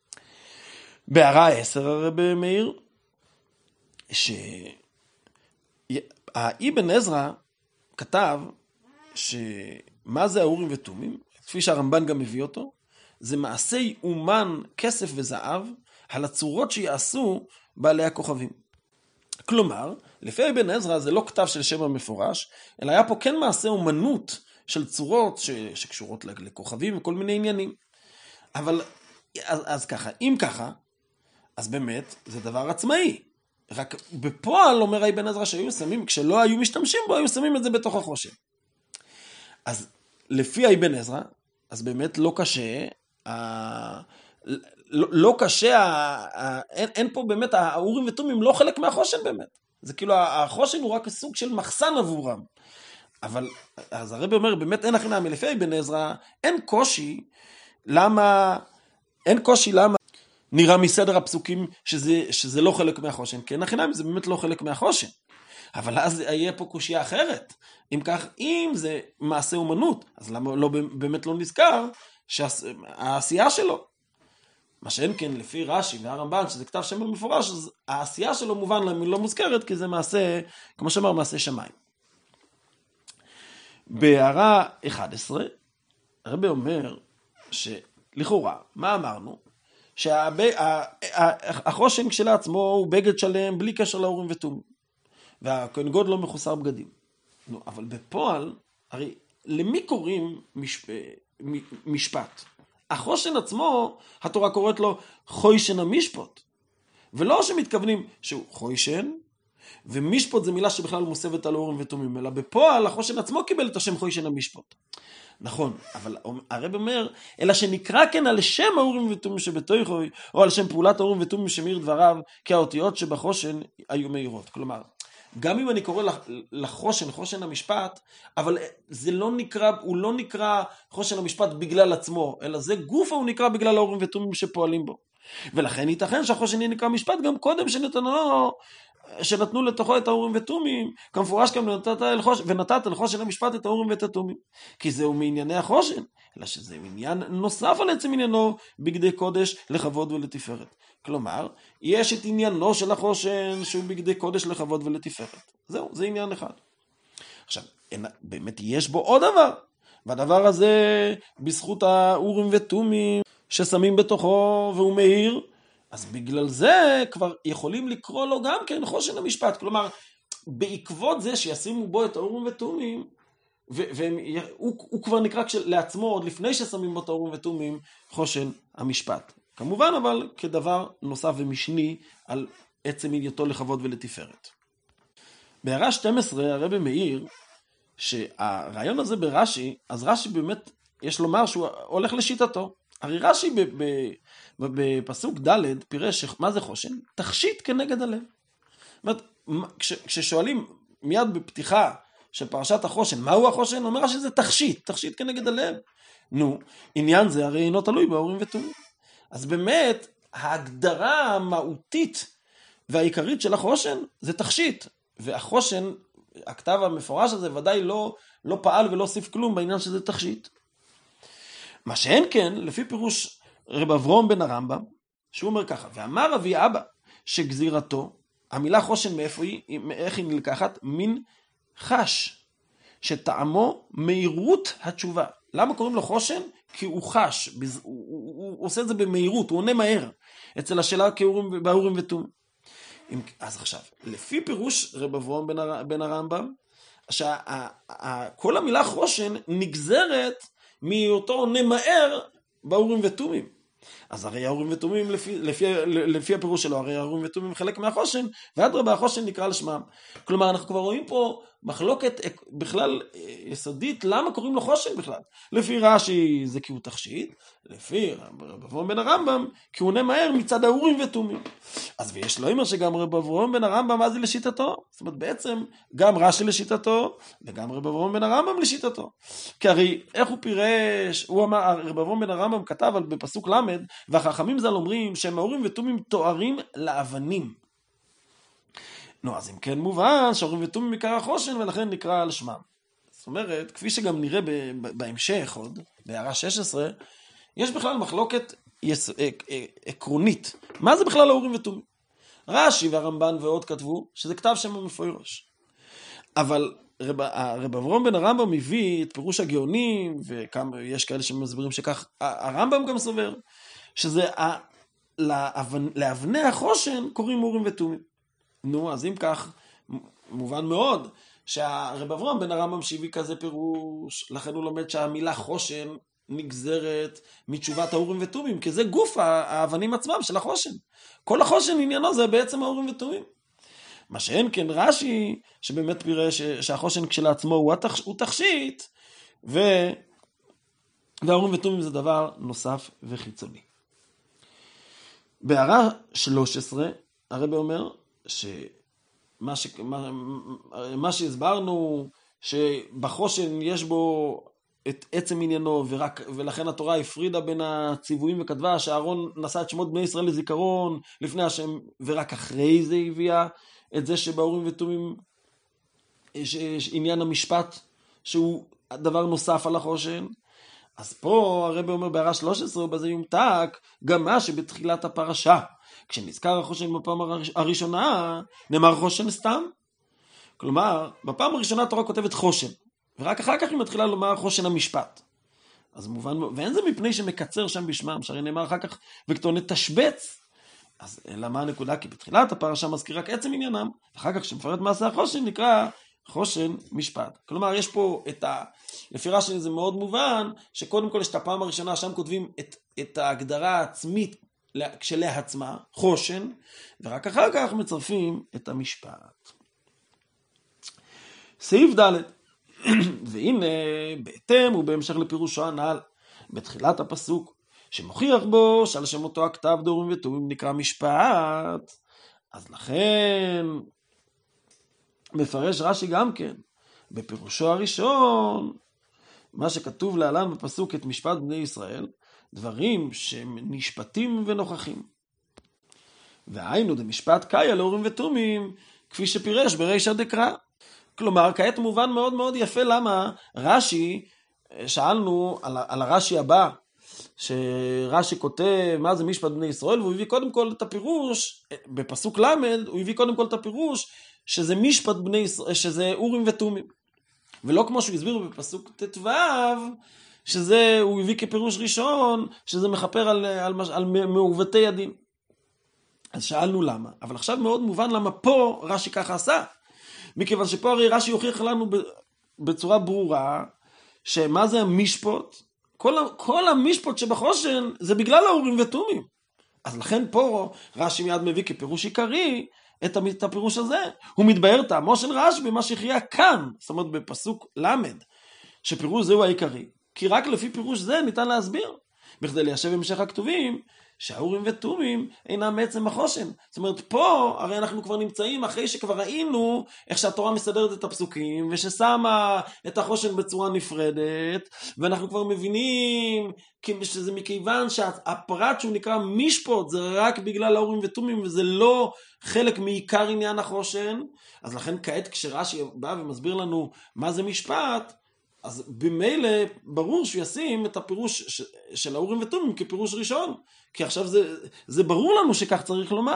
בהערה עשר הרבי מאיר, שהאבן עזרא כתב שמה זה האורים ותומים, כפי שהרמב"ן גם מביא אותו, זה מעשי אומן כסף וזהב, על הצורות שיעשו בעלי הכוכבים. כלומר, לפי אבן עזרא זה לא כתב של שם המפורש, אלא היה פה כן מעשה אומנות של צורות ש... שקשורות לכוכבים וכל מיני עניינים. אבל, אז, אז ככה, אם ככה, אז באמת זה דבר עצמאי. רק בפועל אומר אבן עזרא שהיו שמים, כשלא היו משתמשים בו, היו שמים את זה בתוך החושן. אז לפי אבן עזרא, אז באמת לא קשה, ה... לא, לא קשה, ה... אין, אין פה באמת, האורים ותומים לא חלק מהחושן באמת. זה כאילו, החושן הוא רק סוג של מחסן עבורם. אבל, אז הרבי אומר, באמת אין הכי נמי, לפי אבן עזרא, אין קושי, למה, אין קושי למה, נראה מסדר הפסוקים שזה, שזה לא חלק מהחושן, כי אין הכי נמי, זה באמת לא חלק מהחושן. אבל אז יהיה פה קושיה אחרת. אם כך, אם זה מעשה אומנות, אז למה לא, באמת לא נזכר שהעשייה שלו, מה שאין כן לפי רש"י והרמב"ן, שזה כתב שם במפורש, אז העשייה שלו מובן למה לא מוזכרת, כי זה מעשה, כמו שאמר, מעשה שמיים. בהערה אחת עשרה, הרבי אומר שלכאורה, מה אמרנו? שהחושן כשלעצמו הוא בגד שלם בלי קשר לאורים ותומים, והכהן גדול לא מחוסר בגדים. נו, אבל בפועל, הרי למי קוראים משפ... משפט? החושן עצמו, התורה קוראת לו חוישן המשפט. ולא שמתכוונים שהוא חוישן, ומשפוט זה מילה שבכלל מוסבת על אורים ותומים, אלא בפועל החושן עצמו קיבל את השם חושן המשפוט. נכון, אבל הרב אומר, אלא שנקרא כן על שם האורים ותומים שבתוכו, או על שם פעולת האורים ותומים שמאיר דבריו, כי האותיות שבחושן היו מאירות. כלומר, גם אם אני קורא לחושן, חושן המשפט, אבל זה לא נקרא, הוא לא נקרא חושן המשפט בגלל עצמו, אלא זה גוף הוא נקרא בגלל האורים ותומים שפועלים בו. ולכן ייתכן שהחושן נקרא משפט גם קודם שנתנו, שנתנו לתוכו את האורים ותומים, כמפורש גם ונתת אל חושן, ונתת אל חושן המשפט את האורים ואת התומים. כי זהו מענייני החושן, אלא שזה עניין נוסף על עצם עניינו בגדי קודש לכבוד ולתפארת. כלומר, יש את עניינו של החושן שהוא בגדי קודש לכבוד ולתפארת. זהו, זה עניין אחד. עכשיו, באמת יש בו עוד דבר, והדבר הזה בזכות האורים ותומים ששמים בתוכו והוא מאיר, אז בגלל זה כבר יכולים לקרוא לו גם כן חושן המשפט. כלומר, בעקבות זה שישימו בו את האורים ותומים, והוא כבר נקרא לעצמו עוד לפני ששמים בו את האורים ותומים חושן המשפט. כמובן אבל כדבר נוסף ומשני על עצם ענייתו לכבוד ולתפארת. בהערה שתים עשרה הרב מאיר שהרעיון הזה ברש"י, אז רש"י באמת יש לומר שהוא הולך לשיטתו. הרי רש"י בפסוק ד' פירש מה זה חושן? תכשיט כנגד הלב. זאת אומרת, כששואלים מיד בפתיחה של פרשת החושן, מהו החושן? אומר שזה תכשיט, תכשיט כנגד הלב. נו, עניין זה הרי אינו תלוי באורים ותומים. אז באמת, ההגדרה המהותית והעיקרית של החושן זה תכשיט. והחושן, הכתב המפורש הזה ודאי לא, לא פעל ולא הוסיף כלום בעניין שזה תכשיט. מה שאין כן, לפי פירוש רב אברום בן הרמב"ם, שהוא אומר ככה, ואמר אבי אבא שגזירתו, המילה חושן מאיפה היא, איך היא נלקחת? מין חש, שטעמו מהירות התשובה. למה קוראים לו חושן? כי הוא חש, הוא, הוא, הוא עושה את זה במהירות, הוא עונה מהר, אצל השאלה באורים ותומים. אז עכשיו, לפי פירוש רב אברום בן, הר, בן הרמב"ם, שכל המילה חושן נגזרת מאותו עונה מהר באורים ותומים. אז הרי האורים ותומים לפי, לפי, לפי הפירוש שלו, הרי האורים ותומים חלק מהחושן, ואדרבה החושן נקרא לשמם. כלומר, אנחנו כבר רואים פה מחלוקת בכלל יסודית, למה קוראים לו חושן בכלל? לפי רש"י זה כי הוא תכשיט, לפי רב אברום בן הרמב"ם, כי הוא עונה מהר מצד האורים ותומים. אז ויש לו אומר שגם רב אברום בן הרמב"ם, מה זה לשיטתו? זאת אומרת, בעצם גם רש"י לשיטתו, וגם רב אברום בן הרמב"ם לשיטתו. כי הרי איך הוא פירש, הוא אמר, רב אברום בן הרמב"ם כתב על בפסוק למד, והחכמים ז"ל אומרים שהם האורים ותומים תוארים לאבנים. נו, אז אם כן מובן שהאורים ותומים עיקר החושן ולכן נקרא על שמם. זאת אומרת, כפי שגם נראה בהמשך עוד, בהערה שש עשרה, יש בכלל מחלוקת יס... עקרונית. מה זה בכלל האורים ותומים? רש"י והרמב"ן ועוד כתבו שזה כתב שם המפורש. אבל רב, רב אברום בן הרמב"ם מביא את פירוש הגאונים, ויש כאלה שמסבירים שכך, הרמב"ם גם סובר, שזה לאבנ... לאבני החושן קוראים אורים ותומים. נו, אז אם כך, מובן מאוד, שהרב אברום בן הרמב"ם שהביא כזה פירוש, לכן הוא לומד שהמילה חושן נגזרת מתשובת האורים ותומים, כי זה גוף האבנים עצמם של החושן. כל החושן עניינו זה בעצם האורים ותומים. מה שאין כן רש"י, שבאמת פירש שהחושן כשלעצמו הוא, התח... הוא תכשיט, ו... והאורים ותומים זה דבר נוסף וחיצוני. בהערה שלוש עשרה, הרב אומר, שמה ש... מה... מה שהסברנו, שבחושן יש בו את עצם עניינו, ורק... ולכן התורה הפרידה בין הציוויים וכתבה שאהרון נשא את שמות בני ישראל לזיכרון לפני השם, ורק אחרי זה הביאה את זה שבאורים ותומים יש עניין המשפט, שהוא דבר נוסף על החושן. אז פה הרב אומר בהערה שלוש עשרה, ובזה יומתק גם מה שבתחילת הפרשה, כשנזכר החושן בפעם הראשונה, נאמר חושן סתם. כלומר, בפעם הראשונה התורה כותבת חושן, ורק אחר כך היא מתחילה לומר חושן המשפט. אז מובן, ואין זה מפני שמקצר שם בשמם, שהרי נאמר אחר כך וכתונת תשבץ. אז למה הנקודה? כי בתחילת הפרשה מזכיר רק עצם עניינם, ואחר כך שמפרט מעשה החושן נקרא חושן משפט. כלומר, יש פה את ה... לפי רש"י זה מאוד מובן, שקודם כל יש את הפעם הראשונה, שם כותבים את, את ההגדרה העצמית כשלעצמה, חושן, ורק אחר כך מצרפים את המשפט. סעיף ד' והנה בהתאם ובהמשך לפירושו הנ"ל בתחילת הפסוק שמוכיח בו שעל שם אותו הכתב דורים ותומים נקרא משפט, אז לכן מפרש רש"י גם כן בפירושו הראשון מה שכתוב להלן בפסוק את משפט בני ישראל, דברים שנשפטים ונוכחים. והיינו דמשפט קאיה לאורים ותומים, כפי שפירש ברישא דקרא. כלומר, כעת מובן מאוד מאוד יפה למה רש"י, שאלנו על, על הרש"י הבא, שרש"י כותב מה זה משפט בני ישראל, והוא הביא קודם כל את הפירוש, בפסוק למד, הוא הביא קודם כל את הפירוש, שזה משפט בני ישראל, שזה אורים ותומים. ולא כמו שהוא הסביר בפסוק ט"ו, שזה הוא הביא כפירוש ראשון, שזה מחפר על, על, על מעוותי הדין. אז שאלנו למה, אבל עכשיו מאוד מובן למה פה רש"י ככה עשה. מכיוון שפה הרי רש"י הוכיח לנו בצורה ברורה, שמה זה המשפט? כל, כל המשפט שבחושן זה בגלל האורים ותומים. אז לכן פה רש"י מיד מביא כפירוש עיקרי את הפירוש הזה. הוא מתבאר טעמו של רש"י במה שהכריע כאן, זאת אומרת בפסוק למד, שפירוש זהו העיקרי. כי רק לפי פירוש זה ניתן להסביר, בכדי ליישב המשך הכתובים, שהאורים ותומים אינם מעצם החושן. זאת אומרת, פה הרי אנחנו כבר נמצאים אחרי שכבר ראינו איך שהתורה מסדרת את הפסוקים, וששמה את החושן בצורה נפרדת, ואנחנו כבר מבינים שזה מכיוון שהפרט שהוא נקרא משפט, זה רק בגלל האורים ותומים, וזה לא חלק מעיקר עניין החושן. אז לכן כעת כשרש"י בא ומסביר לנו מה זה משפט, אז במילא ברור שהוא ישים את הפירוש של האורים ותומים כפירוש ראשון, כי עכשיו זה, זה ברור לנו שכך צריך לומר.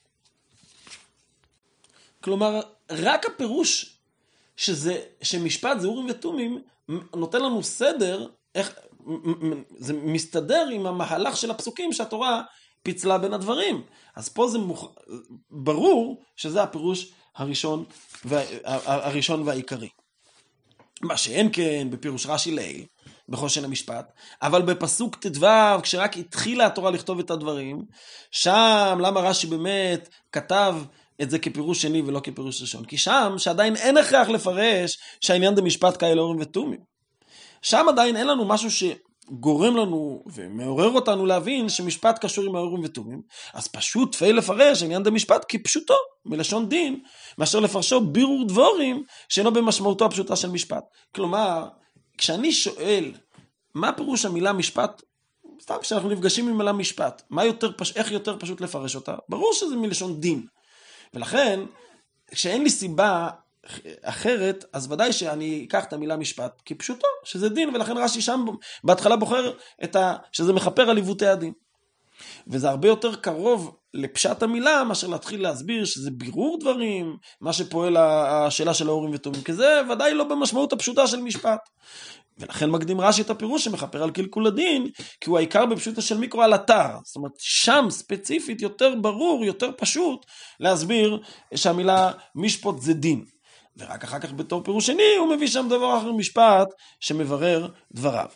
כלומר, רק הפירוש שזה, שמשפט זה אורים ותומים נותן לנו סדר, איך, זה מסתדר עם המהלך של הפסוקים שהתורה פיצלה בין הדברים. אז פה זה מוכ... ברור שזה הפירוש הראשון, וה... הראשון והעיקרי. מה שאין כן בפירוש רש"י לעיל, בחושן המשפט, אבל בפסוק ט"ו, כשרק התחילה התורה לכתוב את הדברים, שם למה רש"י באמת כתב את זה כפירוש שני ולא כפירוש ראשון? כי שם שעדיין אין הכרח לפרש שהעניין דמשפט קאיה לאורים ותומים. שם עדיין אין לנו משהו שגורם לנו ומעורר אותנו להבין שמשפט קשור עם האורים ותומים, אז פשוט תפעיל לפרש העניין דמשפט כפשוטו, מלשון דין, מאשר לפרשו בירור דבורים שאינו במשמעותו הפשוטה של משפט. כלומר, כשאני שואל מה פירוש המילה משפט, סתם כשאנחנו נפגשים עם מילה משפט, מה יותר פש... איך יותר פשוט לפרש אותה? ברור שזה מלשון דין. ולכן, כשאין לי סיבה אחרת, אז ודאי שאני אקח את המילה משפט כפשוטו, שזה דין, ולכן רש"י שם בהתחלה בוחר את ה... שזה מחפר על עיוותי הדין. וזה הרבה יותר קרוב לפשט המילה, מאשר להתחיל להסביר שזה בירור דברים, מה שפועל השאלה של האורים ותומים, כי זה ודאי לא במשמעות הפשוטה של משפט. ולכן מקדים רש"י את הפירוש שמחפר על קלקול הדין, כי הוא העיקר בפשוטה של מיקרו על אתר. זאת אומרת, שם ספציפית יותר ברור, יותר פשוט, להסביר שהמילה משפט זה דין. ורק אחר כך בתור פירוש שני, הוא מביא שם דבר אחר משפט, שמברר דבריו.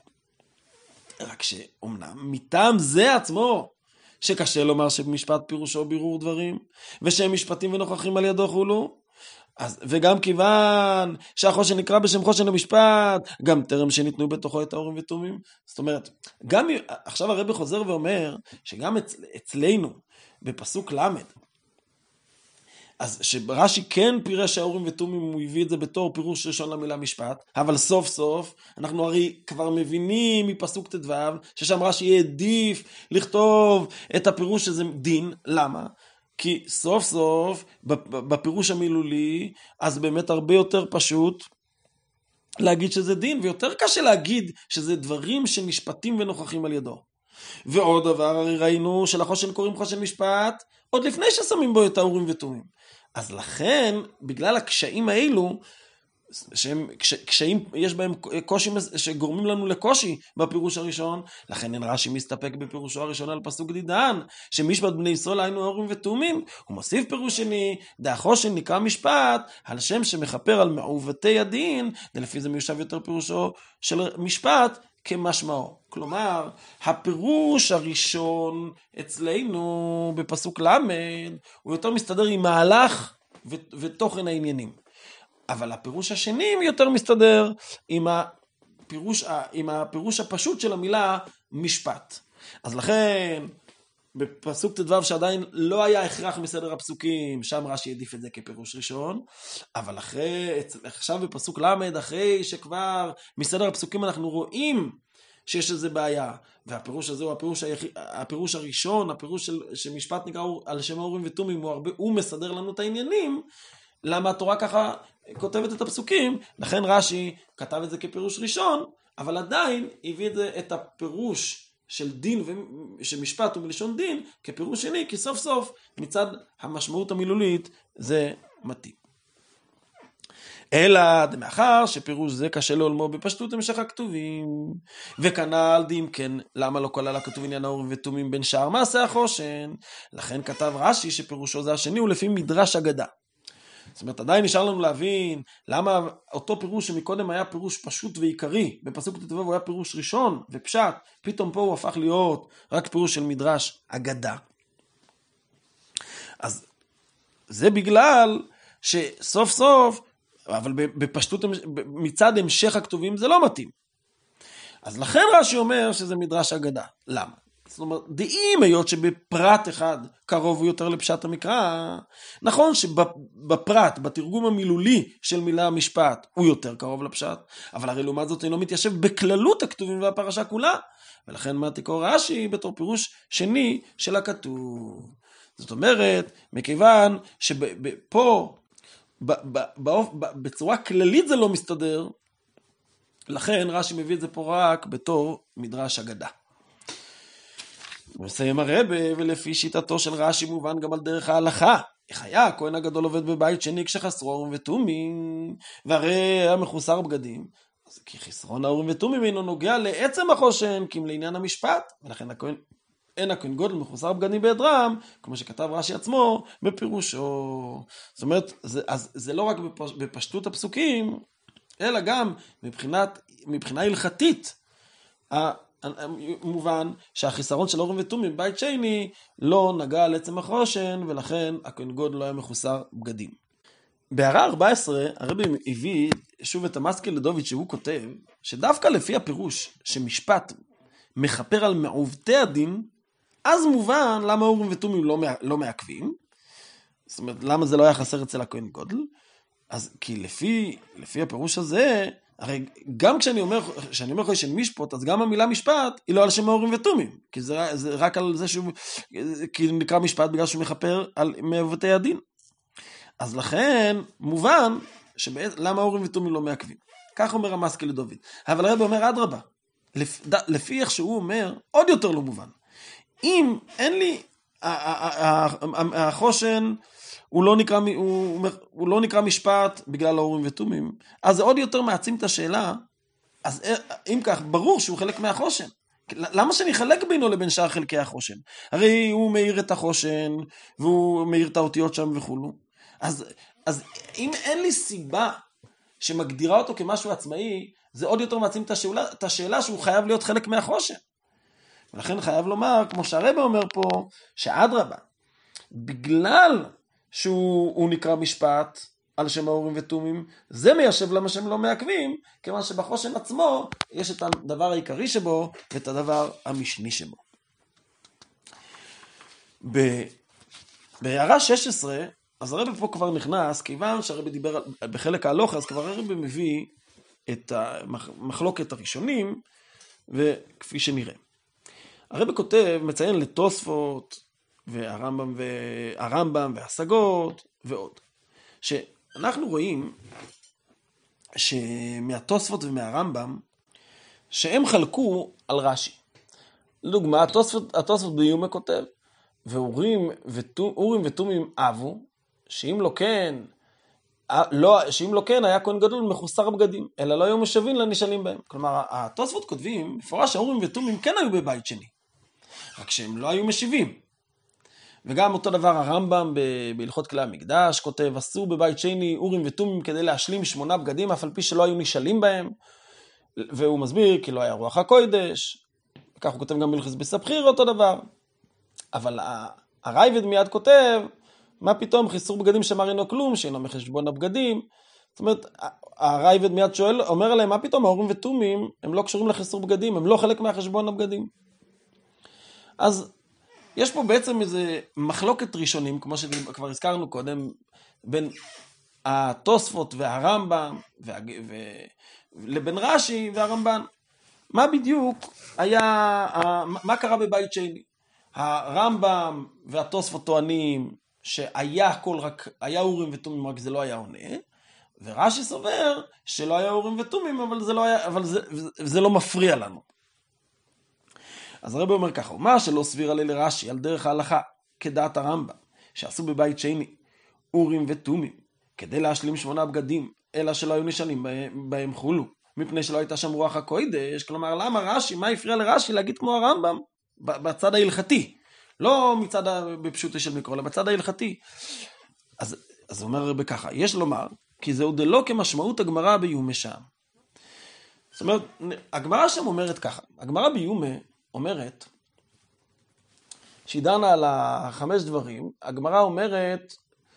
רק שאומנם, מטעם זה עצמו, שקשה לומר שבמשפט פירושו בירור דברים, ושהם משפטים ונוכחים על ידו חולו, אז, וגם כיוון שהחושן נקרא בשם חושן המשפט, גם טרם שניתנו בתוכו את האורים ותומים. זאת אומרת, גם עכשיו הרבי חוזר ואומר, שגם אצ, אצלנו, בפסוק למד, אז שרש"י כן פירש האורים ותומים, הוא הביא את זה בתור פירוש ראשון למילה משפט, אבל סוף סוף, אנחנו הרי כבר מבינים מפסוק ט"ו, ששם רש"י העדיף לכתוב את הפירוש שזה דין. למה? כי סוף סוף, בפירוש המילולי, אז באמת הרבה יותר פשוט להגיד שזה דין, ויותר קשה להגיד שזה דברים שנשפטים ונוכחים על ידו. ועוד דבר, הרי ראינו שלחושן קוראים חושן משפט, עוד לפני ששמים בו את האורים ותומים. אז לכן, בגלל הקשיים האלו, שהם קשיים, יש בהם קושי שגורמים לנו לקושי בפירוש הראשון, לכן אין רש"י מסתפק בפירושו הראשון על פסוק דידן, שמשפט בני ישראל היינו האורים ותומים. הוא מוסיף פירוש שני, דהחושן נקרא משפט, על שם שמחפר על מעוותי הדין, ולפי זה מיושב יותר פירושו של משפט, כמשמעו. כלומר, הפירוש הראשון אצלנו בפסוק למד, הוא יותר מסתדר עם מהלך ו- ותוכן העניינים. אבל הפירוש השני יותר מסתדר עם הפירוש, עם הפירוש הפשוט של המילה משפט. אז לכן, בפסוק תדבב שעדיין לא היה הכרח מסדר הפסוקים, שם רש"י העדיף את זה כפירוש ראשון, אבל אחרי, עכשיו בפסוק למד, אחרי שכבר מסדר הפסוקים אנחנו רואים שיש איזה בעיה, והפירוש הזה הוא הפירוש, היחיד, הפירוש הראשון, הפירוש של, שמשפט נקרא על שם האורים ותומים, הוא, הרבה, הוא מסדר לנו את העניינים, למה התורה ככה כותבת את הפסוקים, לכן רש"י כתב את זה כפירוש ראשון, אבל עדיין הביא את זה, את הפירוש של דין ושמשפט ומלשון דין כפירוש שני, כי סוף סוף מצד המשמעות המילולית זה מתאים. אלא מאחר שפירוש זה קשה לעולמו בפשטות המשך הכתובים, וכנ"ל דין כן, למה לא כלל הכתוב עניין האורים ותומים בין שאר מעשה החושן, לכן כתב רש"י שפירושו זה השני הוא לפי מדרש אגדה. זאת אומרת, עדיין נשאר לנו להבין למה אותו פירוש שמקודם היה פירוש פשוט ועיקרי, בפסוק תתבב הוא היה פירוש ראשון ופשט, פתאום פה הוא הפך להיות רק פירוש של מדרש אגדה. אז זה בגלל שסוף סוף, אבל בפשטות מצד המשך הכתובים זה לא מתאים. אז לכן רש"י אומר שזה מדרש אגדה. למה? זאת אומרת, דעים היות שבפרט אחד קרוב הוא יותר לפשט המקרא, נכון שבפרט, בתרגום המילולי של מילה המשפט, הוא יותר קרוב לפשט, אבל הרי לעומת זאת אינו מתיישב בכללות הכתובים והפרשה כולה, ולכן מה תקרא רש"י בתור פירוש שני של הכתוב. זאת אומרת, מכיוון שפה, בצורה כללית זה לא מסתדר, לכן רש"י מביא את זה פה רק בתור מדרש אגדה. מסיים הרבה, ולפי שיטתו של רש"י מובן גם על דרך ההלכה. איך היה? הכהן הגדול עובד בבית שני כשחסרו האורים ותומים, והרי היה מחוסר בגדים. אז כי חסרון האורים ותומים אינו נוגע לעצם החושן, כי אם לעניין המשפט, ולכן הכהן, אין הכהן גודל מחוסר בגדים בהיעדרם, כמו שכתב רש"י עצמו בפירושו. זאת אומרת, זה, אז זה לא רק בפשטות הפסוקים, אלא גם מבחינת, מבחינה הלכתית, מובן שהחיסרון של אורים ותומים בבית שני לא נגע על עצם החושן, ולכן הכהן גודל לא היה מחוסר בגדים. בהערה ארבע עשרה הרבי הביא שוב את המסקל לדוביץ' שהוא כותב שדווקא לפי הפירוש שמשפט מחפר על מעובתי הדין, אז מובן למה אורים ותומים לא, לא מעכבים. זאת אומרת, למה זה לא היה חסר אצל הכהן גודל? אז כי לפי, לפי הפירוש הזה, הרי גם כשאני אומר, כשאני אומר של משפט, אז גם המילה משפט היא לא על שם האורים ותומים, כי זה, זה רק על זה שהוא, כי נקרא משפט בגלל שהוא מחפר על מעובתי הדין. אז לכן מובן למה האורים ותומים לא מעכבים. כך אומר המסקל לדוד. אבל הרב אומר אדרבה, לפ, לפי איך שהוא אומר, עוד יותר לא מובן. אם אין לי, החושן הוא לא נקרא, הוא, הוא לא נקרא משפט בגלל האורים ותומים, אז זה עוד יותר מעצים את השאלה, אז אם כך, ברור שהוא חלק מהחושן. למה שאני חלק בינו לבין שאר חלקי החושן? הרי הוא מאיר את החושן, והוא מאיר את האותיות שם וכולו. אז, אז אם אין לי סיבה שמגדירה אותו כמשהו עצמאי, זה עוד יותר מעצים את השאלה, את השאלה שהוא חייב להיות חלק מהחושן. ולכן חייב לומר, כמו שהרב אומר פה, שאדרבה, בגלל שהוא נקרא משפט על שם האורים ותומים, זה מיישב למה שהם לא מעכבים, כיוון שבחושן עצמו יש את הדבר העיקרי שבו ואת הדבר המשני שבו. בהערה שש עשרה, אז הרב פה כבר נכנס, כיוון שהרב דיבר בחלק ההלכה, אז כבר הרב מביא את המחלוקת הראשונים, וכפי שנראה. הרב כותב, מציין לתוספות, והרמב"ם, והרמב"ם והשגות ועוד. שאנחנו רואים שמהתוספות ומהרמב"ם, שהם חלקו על רש"י. לדוגמה, התוספות, התוספות ביומא כותב, ואורים ותומים אבו, שאם לא כן, לא, שאם לא כן היה כהן גדול מחוסר בגדים, אלא לא היו משווים לנשאלים בהם. כלומר, התוספות כותבים, מפורש האורים ותומים כן היו בבית שני, רק שהם לא היו משיבים. וגם אותו דבר הרמב"ם בהלכות כלי המקדש כותב, עשו בבית שני אורים ותומים כדי להשלים שמונה בגדים, אף על פי שלא היו נשאלים בהם, והוא מסביר כי לא היה רוח הקודש, וכך הוא כותב גם בהלכות בסבחיר אותו דבר. אבל הרייבד מיד כותב, מה פתאום חיסור בגדים שמר אינו כלום, שאינו מחשבון הבגדים, זאת אומרת, הרייבד מיד שואל, אומר להם, מה פתאום האורים ותומים, הם לא קשורים לחיסור בגדים, הם לא חלק מהחשבון הבגדים. אז יש פה בעצם איזה מחלוקת ראשונים, כמו שכבר הזכרנו קודם, בין התוספות והרמב"ם, וה... ו... לבין רש"י והרמב"ן. מה בדיוק היה, מה קרה בבית שני? הרמב"ם והתוספות טוענים שהיה כל רק, היה אורים ותומים, רק זה לא היה עונה, ורש"י סובר שלא היה אורים ותומים, אבל זה לא היה, אבל זה, זה לא מפריע לנו. אז הרב אומר ככה, מה שלא סביר עלי לרש"י על דרך ההלכה, כדעת הרמב"ם, שעשו בבית שני אורים ותומים, כדי להשלים שמונה בגדים, אלא שלא היו נשאלים בהם חולו, מפני שלא הייתה שם רוח הקודש. כלומר, למה רש"י, מה הפריע לרש"י להגיד כמו הרמב"ם, בצד ההלכתי, לא מצד בפשוטו של מקרא, אלא בצד ההלכתי. אז, אז הוא אומר הרבה ככה, יש לומר, כי זהו דלא כמשמעות הגמרא ביומה שם. זאת אומרת, הגמרא שם אומרת ככה, הגמרא ביומה אומרת, שהיא דנה על החמש דברים, הגמרא אומרת,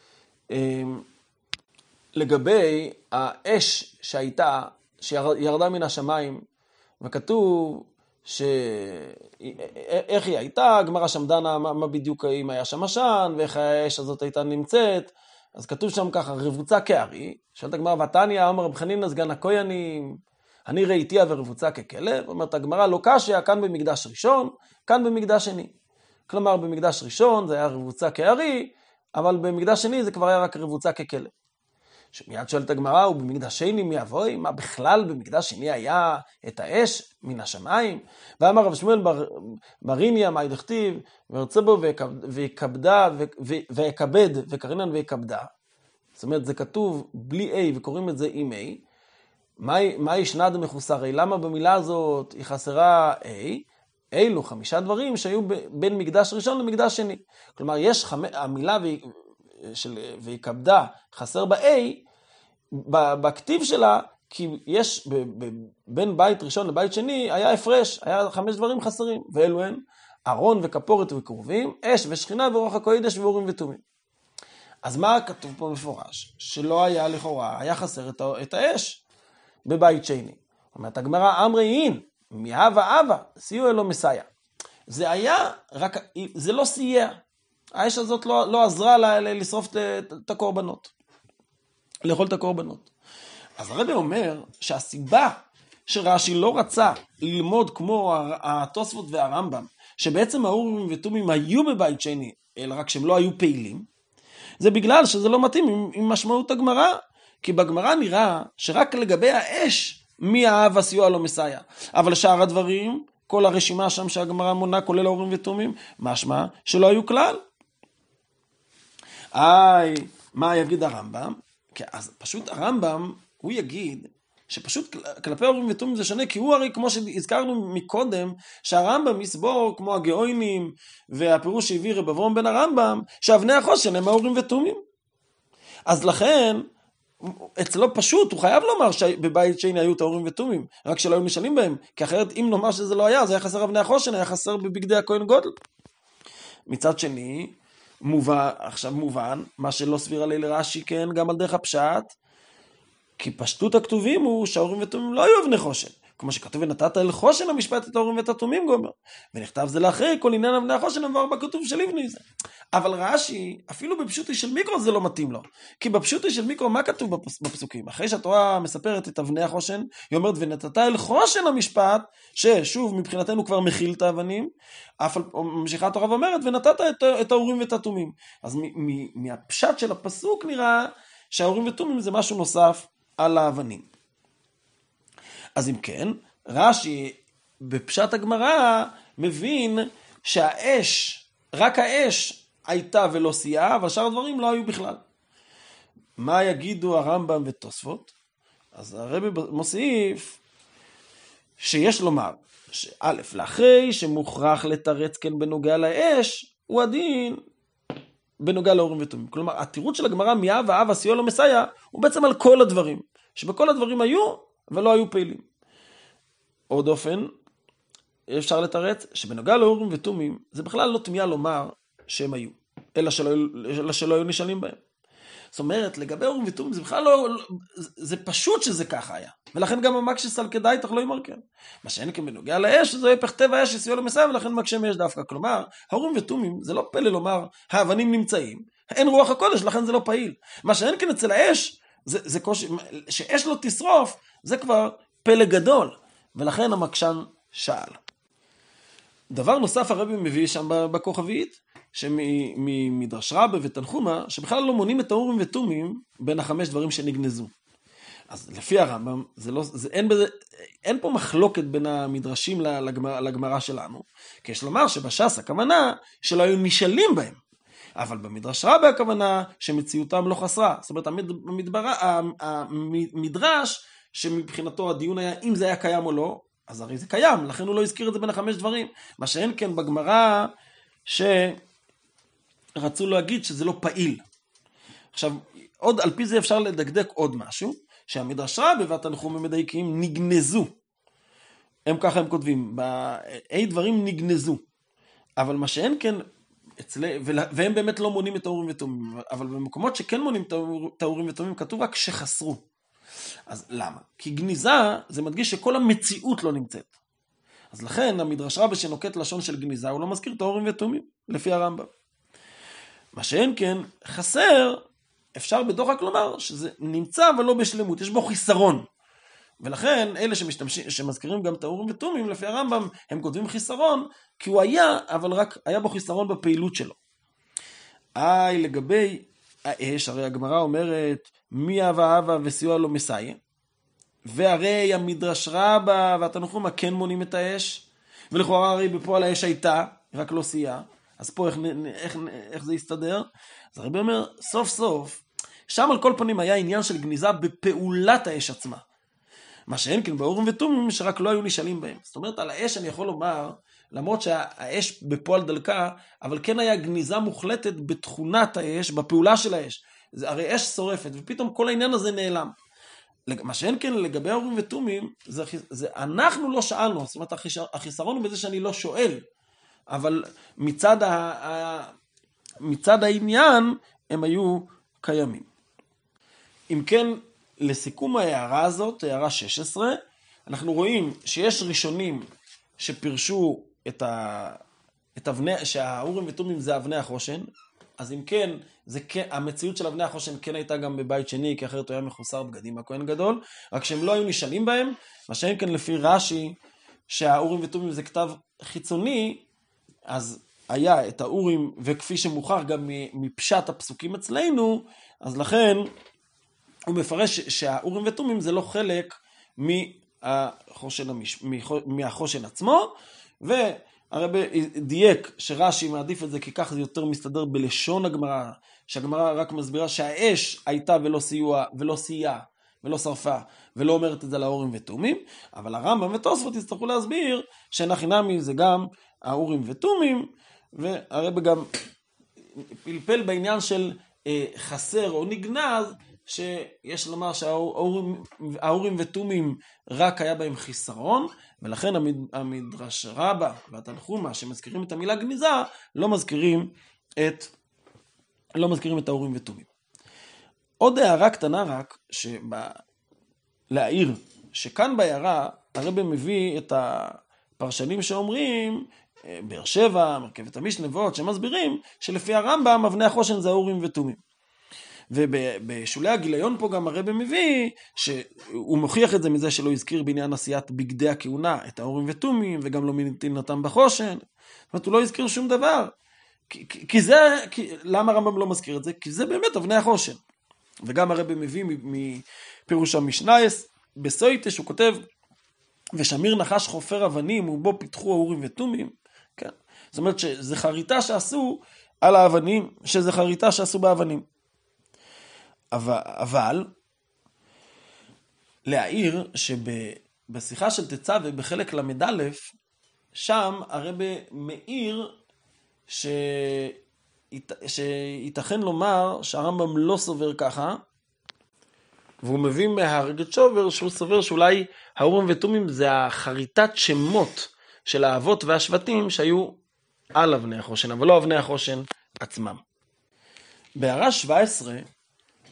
לגבי האש שהייתה, שירדה מן השמיים, וכתוב ש... איך היא הייתה, הגמרא שם דנה מה, מה בדיוק אם היה שם עשן, ואיך האש הזאת הייתה נמצאת, אז כתוב שם ככה, רבוצה כארי, שואלת הגמרא, ותניא אמר רב חנינא סגן הכהנים, אני ראיתיה ורבוצה ככלב, אומרת הגמרא לא קשיא, כאן במקדש ראשון, כאן במקדש שני. כלומר במקדש ראשון זה היה רבוצה כארי, אבל במקדש שני זה כבר היה רק רבוצה ככלב. שמיד שואלת הגמרא, ובמקדש שני מי אבוי? מה בכלל במקדש שני היה את האש מן השמיים? ואמר רב שמואל בר, בריניה, מה דכתיב, ורצה בו ויקבדה ויקבד, וקרינן ויקבדה. זאת אומרת, זה כתוב בלי A וקוראים את זה עם A. מה ישנה דמחוסר A? למה במילה הזאת היא חסרה A? אלו חמישה דברים שהיו בין מקדש ראשון למקדש שני. כלומר, יש חמ... המילה ו... של ויקבדה חסר ב-A, בכתיב שלה, כי יש ב... ב... בין בית ראשון לבית שני, היה הפרש, היה חמש דברים חסרים, ואלו הן ארון וכפורת וקרובים, אש ושכינה ורוח הקודש ואורים ותומים. אז מה כתוב פה מפורש? שלא היה לכאורה, היה חסר את, ה... את האש בבית שני. אומרת הגמרא, אמרי אין, מהווה אבא, סיוע אלו מסייע. זה היה, רק, זה לא סייע. האש הזאת לא, לא עזרה לה, לשרוף את הקורבנות. לאכול את הקורבנות. אז הרבי אומר שהסיבה שרש"י לא רצה ללמוד כמו התוספות והרמב"ם, שבעצם האורים ותומים היו בבית שני, אלא רק שהם לא היו פעילים, זה בגלל שזה לא מתאים עם, עם משמעות הגמרא. כי בגמרא נראה שרק לגבי האש, מי האב הסיוע לא מסייע. אבל שאר הדברים, כל הרשימה שם שהגמרא מונה, כולל האורים ותומים, משמע שלא היו כלל. איי, מה יגיד הרמב"ם? אז פשוט הרמב"ם, הוא יגיד שפשוט כלפי האורים ותומים זה שונה, כי הוא הרי כמו שהזכרנו מקודם, שהרמב"ם יסבור כמו הגאונים, והפירוש שהביא רב אברהם בן הרמב"ם, שאבני החושן הם האורים ותומים. אז לכן, אצלו פשוט, הוא חייב לומר שבבית שני היו את האורים ותומים, רק שלא היו משלים בהם, כי אחרת אם נאמר שזה לא היה, זה היה חסר אבני החושן, היה חסר בבגדי הכהן גודל. מצד שני, מובן, עכשיו מובן, מה שלא סביר עלי לרש"י, כן, גם על דרך הפשט, כי פשטות הכתובים הוא שהאורים ותומים לא היו אבני חושן, כמו שכתוב ונתת אל חושן המשפט את האורים ואת התומים גומר, ונכתב זה לאחרי כל עניין אבני החושן עבר בכתוב של לבני זה. אבל רש"י, אפילו בפשוטי של מיקרו זה לא מתאים לו, כי בפשוטי של מיקרו מה כתוב בפסוקים? אחרי שהתורה מספרת את אבני החושן, היא אומרת ונתת אל חושן המשפט, ששוב מבחינתנו כבר מכיל את האבנים, אף ממשיכה התורה ואומרת ונתת את, את האורים ואת התומים. אז מ- מ- מהפשט של הפסוק נראה שהאורים ותומים זה משהו נוסף על האבנים. אז אם כן, רש"י בפשט הגמרא מבין שהאש, רק האש הייתה ולא סייעה, אבל שאר הדברים לא היו בכלל. מה יגידו הרמב"ם ותוספות? אז הרבי מוסיף שיש לומר, שא', לאחרי שמוכרח לתרץ כן בנוגע לאש, הוא הדין בנוגע לאורים ותומים. כלומר, התירוץ של הגמרא מיהב האב הסיוע לא מסייע, הוא בעצם על כל הדברים, שבכל הדברים היו ולא היו פעילים. עוד אופן, אפשר לתרץ שבנוגע לאורים ותומים, זה בכלל לא תמיהה לומר שהם היו, אלא שלא, אלא שלא היו נשאלים בהם. זאת אומרת, לגבי אורים ותומים, זה בכלל לא, זה פשוט שזה ככה היה. ולכן גם המקשס על כדאי תך לא ימרכן. מה שאין כבנוגע לאש, שזה הפך טבע אש, יסיוע למסע, ולכן מקשה מאש דווקא. כלומר, האורים ותומים, זה לא פלא לומר, האבנים נמצאים, אין רוח הקודש, לכן זה לא פעיל. מה שאין כן אצל האש, זה, זה קושי, שאש לא תשרוף, זה כבר פלא גדול. ולכן המקשן שאל. דבר נוסף הרבי מביא שם בכוכבית, שמדרש רבה ותנחומה, שבכלל לא מונים את האורים ותומים בין החמש דברים שנגנזו. אז לפי הרמב"ם, זה לא, זה, אין, בזה, אין פה מחלוקת בין המדרשים לגמרא, לגמרא שלנו, כי יש לומר שבש"ס הכוונה שלא היו נשאלים בהם, אבל במדרש רבה הכוונה שמציאותם לא חסרה. זאת אומרת, המדבר, המדרש שמבחינתו הדיון היה אם זה היה קיים או לא, אז הרי זה קיים, לכן הוא לא הזכיר את זה בין החמש דברים. מה שאין כן בגמרא שרצו להגיד שזה לא פעיל. עכשיו, עוד, על פי זה אפשר לדקדק עוד משהו, שהמדרש רבה והתנחומים מדייקים נגנזו. הם ככה הם כותבים, אי דברים נגנזו. אבל מה שאין כן, אצלה, והם באמת לא מונים את האורים ותומים, אבל במקומות שכן מונים את האורים ותומים, כתוב רק שחסרו. אז למה? כי גניזה זה מדגיש שכל המציאות לא נמצאת. אז לכן המדרש רבה שנוקט לשון של גניזה, הוא לא מזכיר את האורים ותומים, לפי הרמב"ם. מה שאין כן, חסר, אפשר בדוחק לומר שזה נמצא אבל לא בשלמות, יש בו חיסרון. ולכן אלה שמשתמשים, שמזכירים גם את האורים ותומים, לפי הרמב"ם, הם כותבים חיסרון, כי הוא היה, אבל רק היה בו חיסרון בפעילות שלו. איי, לגבי האש, הרי הגמרא אומרת, מי אהבה אהבה וסיוע לא מסייע, והרי המדרש רבה והתנחומה כן מונים את האש, ולכאורה הרי בפועל האש הייתה, רק לא סייעה, אז פה איך, איך, איך זה יסתדר? אז הרבי אומר, סוף סוף, שם על כל פנים היה עניין של גניזה בפעולת האש עצמה. מה שאין כן באורים ותומים שרק לא היו נשאלים בהם. זאת אומרת, על האש אני יכול לומר, למרות שהאש בפועל דלקה, אבל כן היה גניזה מוחלטת בתכונת האש, בפעולה של האש. זה הרי אש שורפת, ופתאום כל העניין הזה נעלם. מה שאין כן לגבי האורים ותומים, זה, זה, אנחנו לא שאלנו, זאת אומרת, החיסרון הוא בזה שאני לא שואל, אבל מצד, ה, ה, מצד העניין, הם היו קיימים. אם כן, לסיכום ההערה הזאת, הערה שש עשרה, אנחנו רואים שיש ראשונים שפרשו את ה... את אבני... שהאורים ותומים זה אבני החושן, אז אם כן, זה כן, המציאות של אבני החושן כן הייתה גם בבית שני, כי אחרת הוא היה מחוסר בגדים הכהן גדול, רק שהם לא היו נשאלים בהם, מה שאין כן לפי רש"י, שהאורים ותומים זה כתב חיצוני, אז היה את האורים, וכפי שמוכח גם מפשט הפסוקים אצלנו, אז לכן הוא מפרש שהאורים ותומים זה לא חלק מהחושן, המש... מהחושן עצמו, והרבי דייק שרש"י מעדיף את זה כי כך זה יותר מסתדר בלשון הגמרא, שהגמרא רק מסבירה שהאש הייתה ולא סיוע, ולא סייעה, ולא שרפה, ולא אומרת את זה לאורים ותומים, אבל הרמב"ם ותוספות יצטרכו להסביר שאין נמי זה גם האורים ותומים, והרבי גם פלפל בעניין של אה, חסר או נגנז, שיש לומר שהאורים ותומים רק היה בהם חיסרון, ולכן המדרש רבה והתנחומה שמזכירים את המילה גניזה, לא מזכירים את, לא מזכירים את האורים ותומים. עוד הערה קטנה רק, להעיר, שכאן בהערה הרבי מביא את הפרשנים שאומרים, באר שבע, מרכבת המשנה ועוד, שמסבירים שלפי הרמב"ם אבני החושן זה האורים ותומים. ובשולי הגיליון פה גם הרבי מביא, שהוא מוכיח את זה מזה שלא הזכיר בעניין עשיית בגדי הכהונה, את האורים ותומים, וגם לא מנתינתם בחושן. זאת אומרת, הוא לא הזכיר שום דבר. כי, כי זה, כי, למה הרמב"ם לא מזכיר את זה? כי זה באמת אבני החושן. וגם הרבי מביא מפירוש המשנייס, בסויטש הוא כותב, ושמיר נחש חופר אבנים, ובו פיתחו האורים ותומים. כן? זאת אומרת שזה חריטה שעשו על האבנים, שזה חריטה שעשו באבנים. אבל, אבל להעיר שבשיחה של תצווה בחלק למד א', שם הרבי מאיר שית, שייתכן לומר שהרמב"ם לא סובר ככה, והוא מביא מהרגת שובר שהוא סובר שאולי האורים ותומים זה החריטת שמות של האבות והשבטים שהיו על אבני החושן, אבל לא אבני החושן עצמם. בהערה שבע עשרה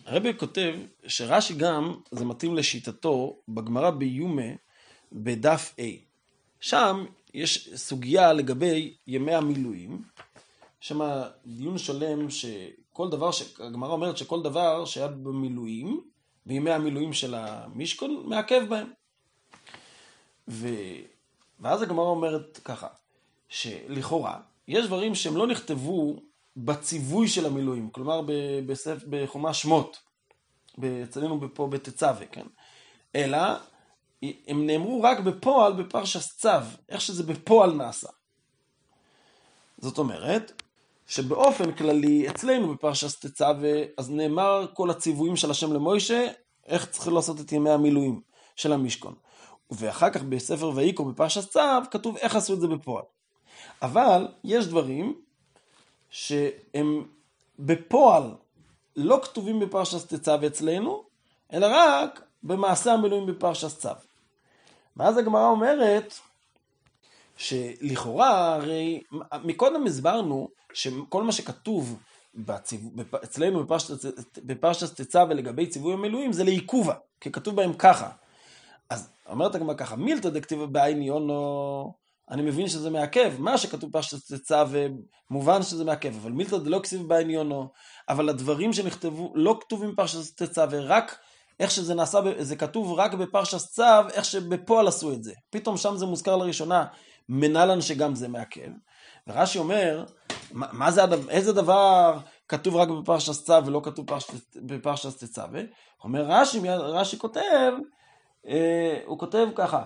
הרבי כותב שרש"י גם, זה מתאים לשיטתו, בגמרא ביומה, בדף A. שם יש סוגיה לגבי ימי המילואים, שם דיון שלם שכל דבר, הגמרא אומרת שכל דבר שהיה במילואים, בימי המילואים של המשכון, מעכב בהם. ו... ואז הגמרא אומרת ככה, שלכאורה, יש דברים שהם לא נכתבו בציווי של המילואים, כלומר בספר, בחומש שמות, אצלנו פה בתצווה, כן? אלא הם נאמרו רק בפועל בפרשת צו, איך שזה בפועל נעשה. זאת אומרת, שבאופן כללי אצלנו בפרשת תצווה, אז נאמר כל הציוויים של השם למוישה, איך צריך לעשות את ימי המילואים של המשכון. ואחר כך בספר ויקרא בפרשת צו, כתוב איך עשו את זה בפועל. אבל יש דברים שהם בפועל לא כתובים בפרשת תצווה אצלנו, אלא רק במעשה המילואים בפרשת צו. ואז הגמרא אומרת שלכאורה, הרי מקודם הסברנו שכל מה שכתוב בציו... אצלנו בפרשת, בפרשת תצווה לגבי ציווי המילואים זה לעיכובה, כי כתוב בהם ככה. אז אומרת הגמרא ככה, מילתא דכתיב בעין יונו, אני מבין שזה מעכב, מה שכתוב בפרשת תצווה מובן שזה מעכב, אבל מילתא דלא כתיב בעין יונו, אבל הדברים שנכתבו לא כתובים בפרשת תצווה, רק איך שזה נעשה, זה כתוב רק בפרשת צו, איך שבפועל עשו את זה. פתאום שם זה מוזכר לראשונה, מנהלן שגם זה מעכב. ורש"י אומר, מה, מה זה, איזה דבר כתוב רק בפרשת צו ולא כתוב בפרשת, בפרשת תצווה? אומר רש"י, רש"י כותב, אה, הוא כותב ככה,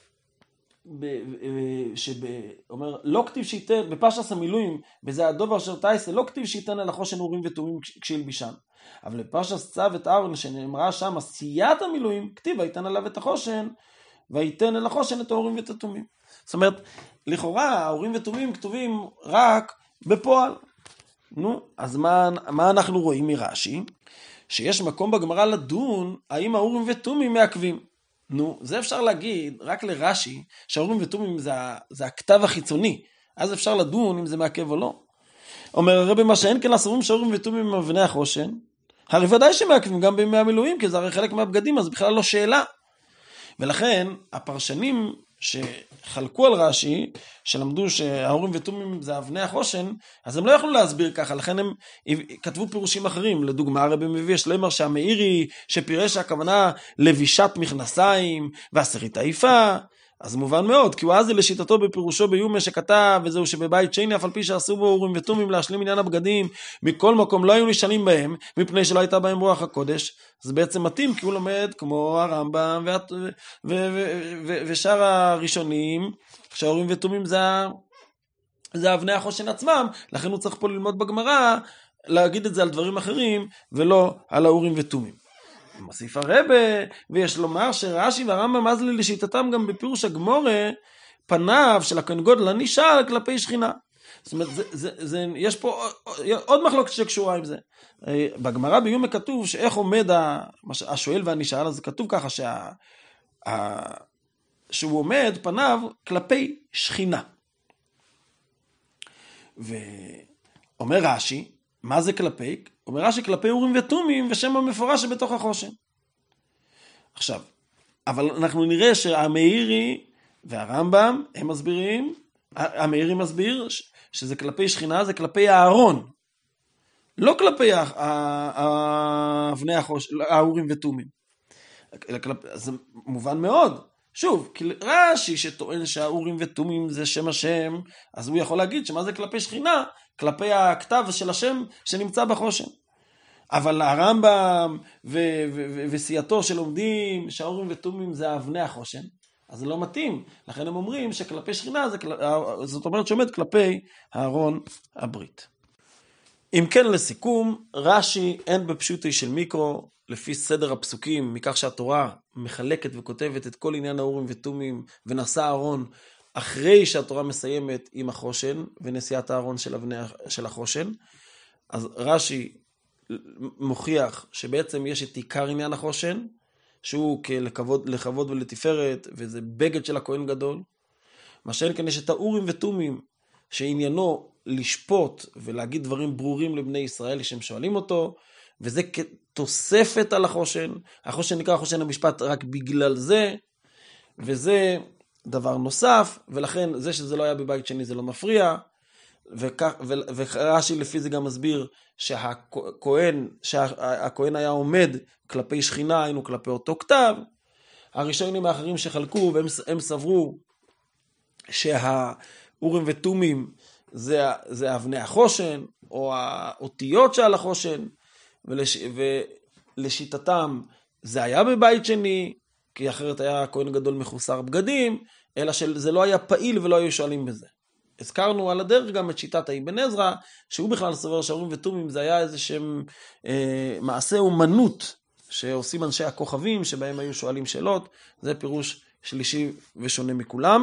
שאומר, לא כתיב שייתן, בפרשת המילואים, בזה הדובר אשר תעשה, לא כתיב שייתן אל החושן אורים ותומים כשילבישן. אבל לפרשת צו את אהרון שנאמרה שם, עשיית המילואים, כתיב, ויתן עליו את החושן, ויתן אל החושן את האורים ואת התומים. זאת אומרת, לכאורה, האורים ותומים כתובים רק בפועל. נו, אז מה, מה אנחנו רואים מרש"י? שיש מקום בגמרא לדון, האם האורים ותומים מעכבים. נו, זה אפשר להגיד רק לרש"י, שהאורים ותומים זה, זה הכתב החיצוני. אז אפשר לדון אם זה מעכב או לא. אומר הרבי מה שאין כן לסורים שהאורים ותומים הם אבני החושן, הרי ודאי שמעכבים גם בימי המילואים, כי זה הרי חלק מהבגדים, אז בכלל לא שאלה. ולכן הפרשנים שחלקו על רש"י, שלמדו שהאורים ותומים זה אבני החושן, אז הם לא יכלו להסביר ככה, לכן הם כתבו פירושים אחרים. לדוגמה, הרבי מביא שלמר שהמאירי שפירש הכוונה לבישת מכנסיים ועשרית העיפה, אז מובן מאוד, כי הוא אז לשיטתו בפירושו ביומה שכתב, וזהו שבבית שני, אף על פי שעשו בו אורים ותומים להשלים עניין הבגדים, מכל מקום לא היו נשאלים בהם, מפני שלא הייתה בהם רוח הקודש. זה בעצם מתאים, כי הוא לומד כמו הרמב"ם ושאר הראשונים, שהאורים ותומים זה, זה אבני החושן עצמם, לכן הוא צריך פה ללמוד בגמרא, להגיד את זה על דברים אחרים, ולא על האורים ותומים. מוסיף הרבה, ויש לומר שרש"י והרמב"ם אז לשיטתם גם בפירוש הגמורה, פניו של הכהן גודל הנשאל כלפי שכינה. זאת אומרת, זה, זה, זה, יש פה עוד מחלוקת שקשורה עם זה. בגמרא ביומה כתוב שאיך עומד השואל והנשאל, אז כתוב ככה שה, שהוא עומד פניו כלפי שכינה. ואומר רש"י, מה זה כלפי? אומר רש"י כלפי אורים ותומים ושם המפורש שבתוך החושן. עכשיו, אבל אנחנו נראה שהמאירי והרמב"ם הם מסבירים, המאירי מסביר שזה כלפי שכינה, זה כלפי הארון, לא כלפי אבני החושן, האורים ותומים. זה מובן מאוד. שוב, כי רש"י שטוען שהאורים ותומים זה שם השם, אז הוא יכול להגיד שמה זה כלפי שכינה? כלפי הכתב של השם שנמצא בחושן. אבל הרמב"ם וסייעתו שלומדים שהאורים ותומים זה אבני החושן, אז זה לא מתאים. לכן הם אומרים שכלפי שכינה, זה, זאת אומרת שעומד כלפי הארון הברית. אם כן, לסיכום, רש"י אין בפשוטי של מיקרו, לפי סדר הפסוקים, מכך שהתורה מחלקת וכותבת את כל עניין האורים ותומים, ונשא הארון אחרי שהתורה מסיימת עם החושן, ונשיאת הארון של, אבני, של החושן. אז רש"י מוכיח שבעצם יש את עיקר עניין החושן, שהוא לכבוד, לכבוד ולתפארת, וזה בגד של הכהן גדול. מה שאין כן יש את האורים ותומים, שעניינו לשפוט ולהגיד דברים ברורים לבני ישראל שהם שואלים אותו, וזה כתוספת על החושן, החושן נקרא חושן המשפט רק בגלל זה, וזה דבר נוסף, ולכן זה שזה לא היה בבית שני זה לא מפריע, ורש"י לפי זה גם מסביר שהכהן, שהכהן היה עומד כלפי שכינה, היינו כלפי אותו כתב. הראשונים האחרים שחלקו, והם הם סברו שהאורים ותומים זה, זה אבני החושן, או האותיות שעל החושן, ולש, ולשיטתם זה היה בבית שני, כי אחרת היה כהן גדול מחוסר בגדים, אלא שזה לא היה פעיל ולא היו שואלים בזה. הזכרנו על הדרך גם את שיטת האבן עזרא, שהוא בכלל סובר שהאורים ותומים זה היה איזה שהם אה, מעשה אומנות, שעושים אנשי הכוכבים, שבהם היו שואלים שאלות, זה פירוש שלישי ושונה מכולם.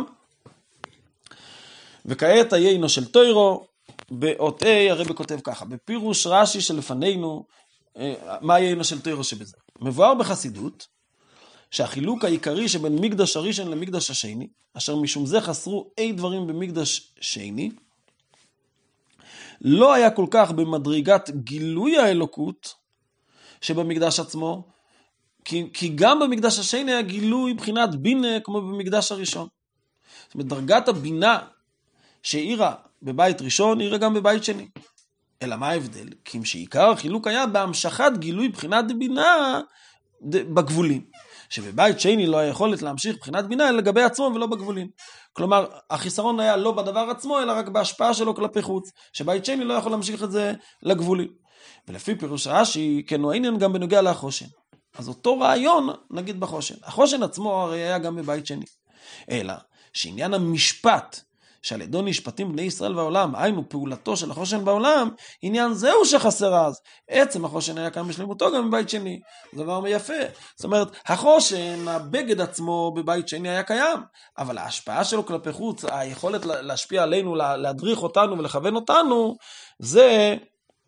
וכעת היינו של תוירו, באות A הרב כותב ככה, בפירוש רש"י שלפנינו, אה, מה היינו של תוירו שבזה? מבואר בחסידות, שהחילוק העיקרי שבין מקדש הראשון למקדש השני, אשר משום זה חסרו אי דברים במקדש שני, לא היה כל כך במדרגת גילוי האלוקות שבמקדש עצמו, כי, כי גם במקדש השני היה גילוי בחינת בינה כמו במקדש הראשון. זאת אומרת, דרגת הבינה שהאירה בבית ראשון, האירה גם בבית שני. אלא מה ההבדל? כי אם שעיקר החילוק היה בהמשכת גילוי בחינת בינה בגבולים. שבבית שני לא היה יכולת להמשיך בחינת בינה אלא לגבי עצמו ולא בגבולים. כלומר, החיסרון היה לא בדבר עצמו, אלא רק בהשפעה שלו כלפי חוץ. שבית שני לא יכול להמשיך את זה לגבולים. ולפי פירוש רש"י, כן הוא העניין גם בנוגע לחושן. אז אותו רעיון נגיד בחושן. החושן עצמו הרי היה גם בבית שני. אלא שעניין המשפט, שעל ידו נשפטים בני ישראל והעולם, היינו פעולתו של החושן בעולם, עניין זהו שחסר אז. עצם החושן היה כאן בשלמותו גם בבית שני. זה דבר יפה. זאת אומרת, החושן, הבגד עצמו בבית שני היה קיים, אבל ההשפעה שלו כלפי חוץ, היכולת להשפיע עלינו, להדריך אותנו ולכוון אותנו, זה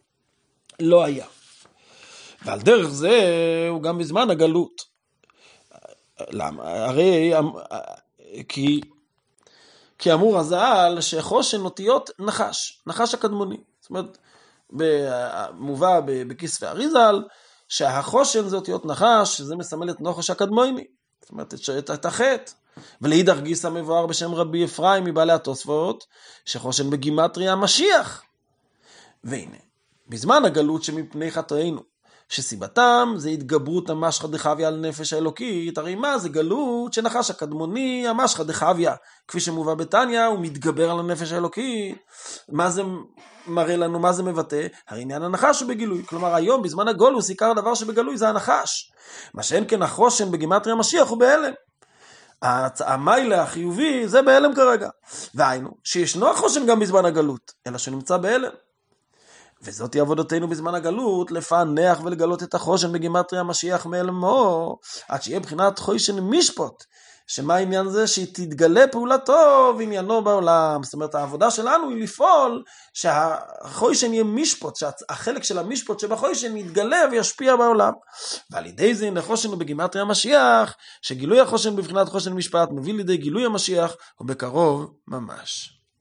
לא היה. ועל דרך זה הוא גם בזמן הגלות. למה? הרי כי כי אמור הזל שחושן אותיות נחש, נחש הקדמוני. זאת אומרת, מובא בכיספי אריזל, שהחושן זה אותיות נחש, שזה מסמל את נחש הקדמוני. זאת אומרת, את החטא. ולהידך גיסא מבואר בשם רבי אפרים מבעלי התוספות, שחושן בגימטריה המשיח. והנה, בזמן הגלות שמפני חטאינו, שסיבתם זה התגברות המשחא דחוויה על נפש האלוקית. הרי מה זה גלות שנחש הקדמוני המשחא דחוויה, כפי שמובא בתניא, הוא מתגבר על הנפש האלוקית. מה זה מראה לנו, מה זה מבטא? הרי עניין הנחש הוא בגילוי. כלומר היום בזמן הגולוס עיקר הדבר שבגלוי זה הנחש. מה שאין כן החושן בגימטריה המשיח הוא בהלם. המיילה החיובי זה בהלם כרגע. והיינו שישנו החושן גם בזמן הגלות, אלא שנמצא בהלם. וזאת היא עבודתנו בזמן הגלות, לפענח ולגלות את החושן בגימטריה המשיח מאלמו, עד שיהיה בחינת חושן משפט. שמה העניין זה? שהיא תתגלה פעולתו ועניינו בעולם. זאת אומרת, העבודה שלנו היא לפעול שהחושן יהיה משפט, שהחלק של המשפט שבחושן יתגלה וישפיע בעולם. ועל ידי זה הנה חושן הוא בגימטריה המשיח, שגילוי החושן בבחינת חושן משפט מביא לידי גילוי המשיח, ובקרוב ממש.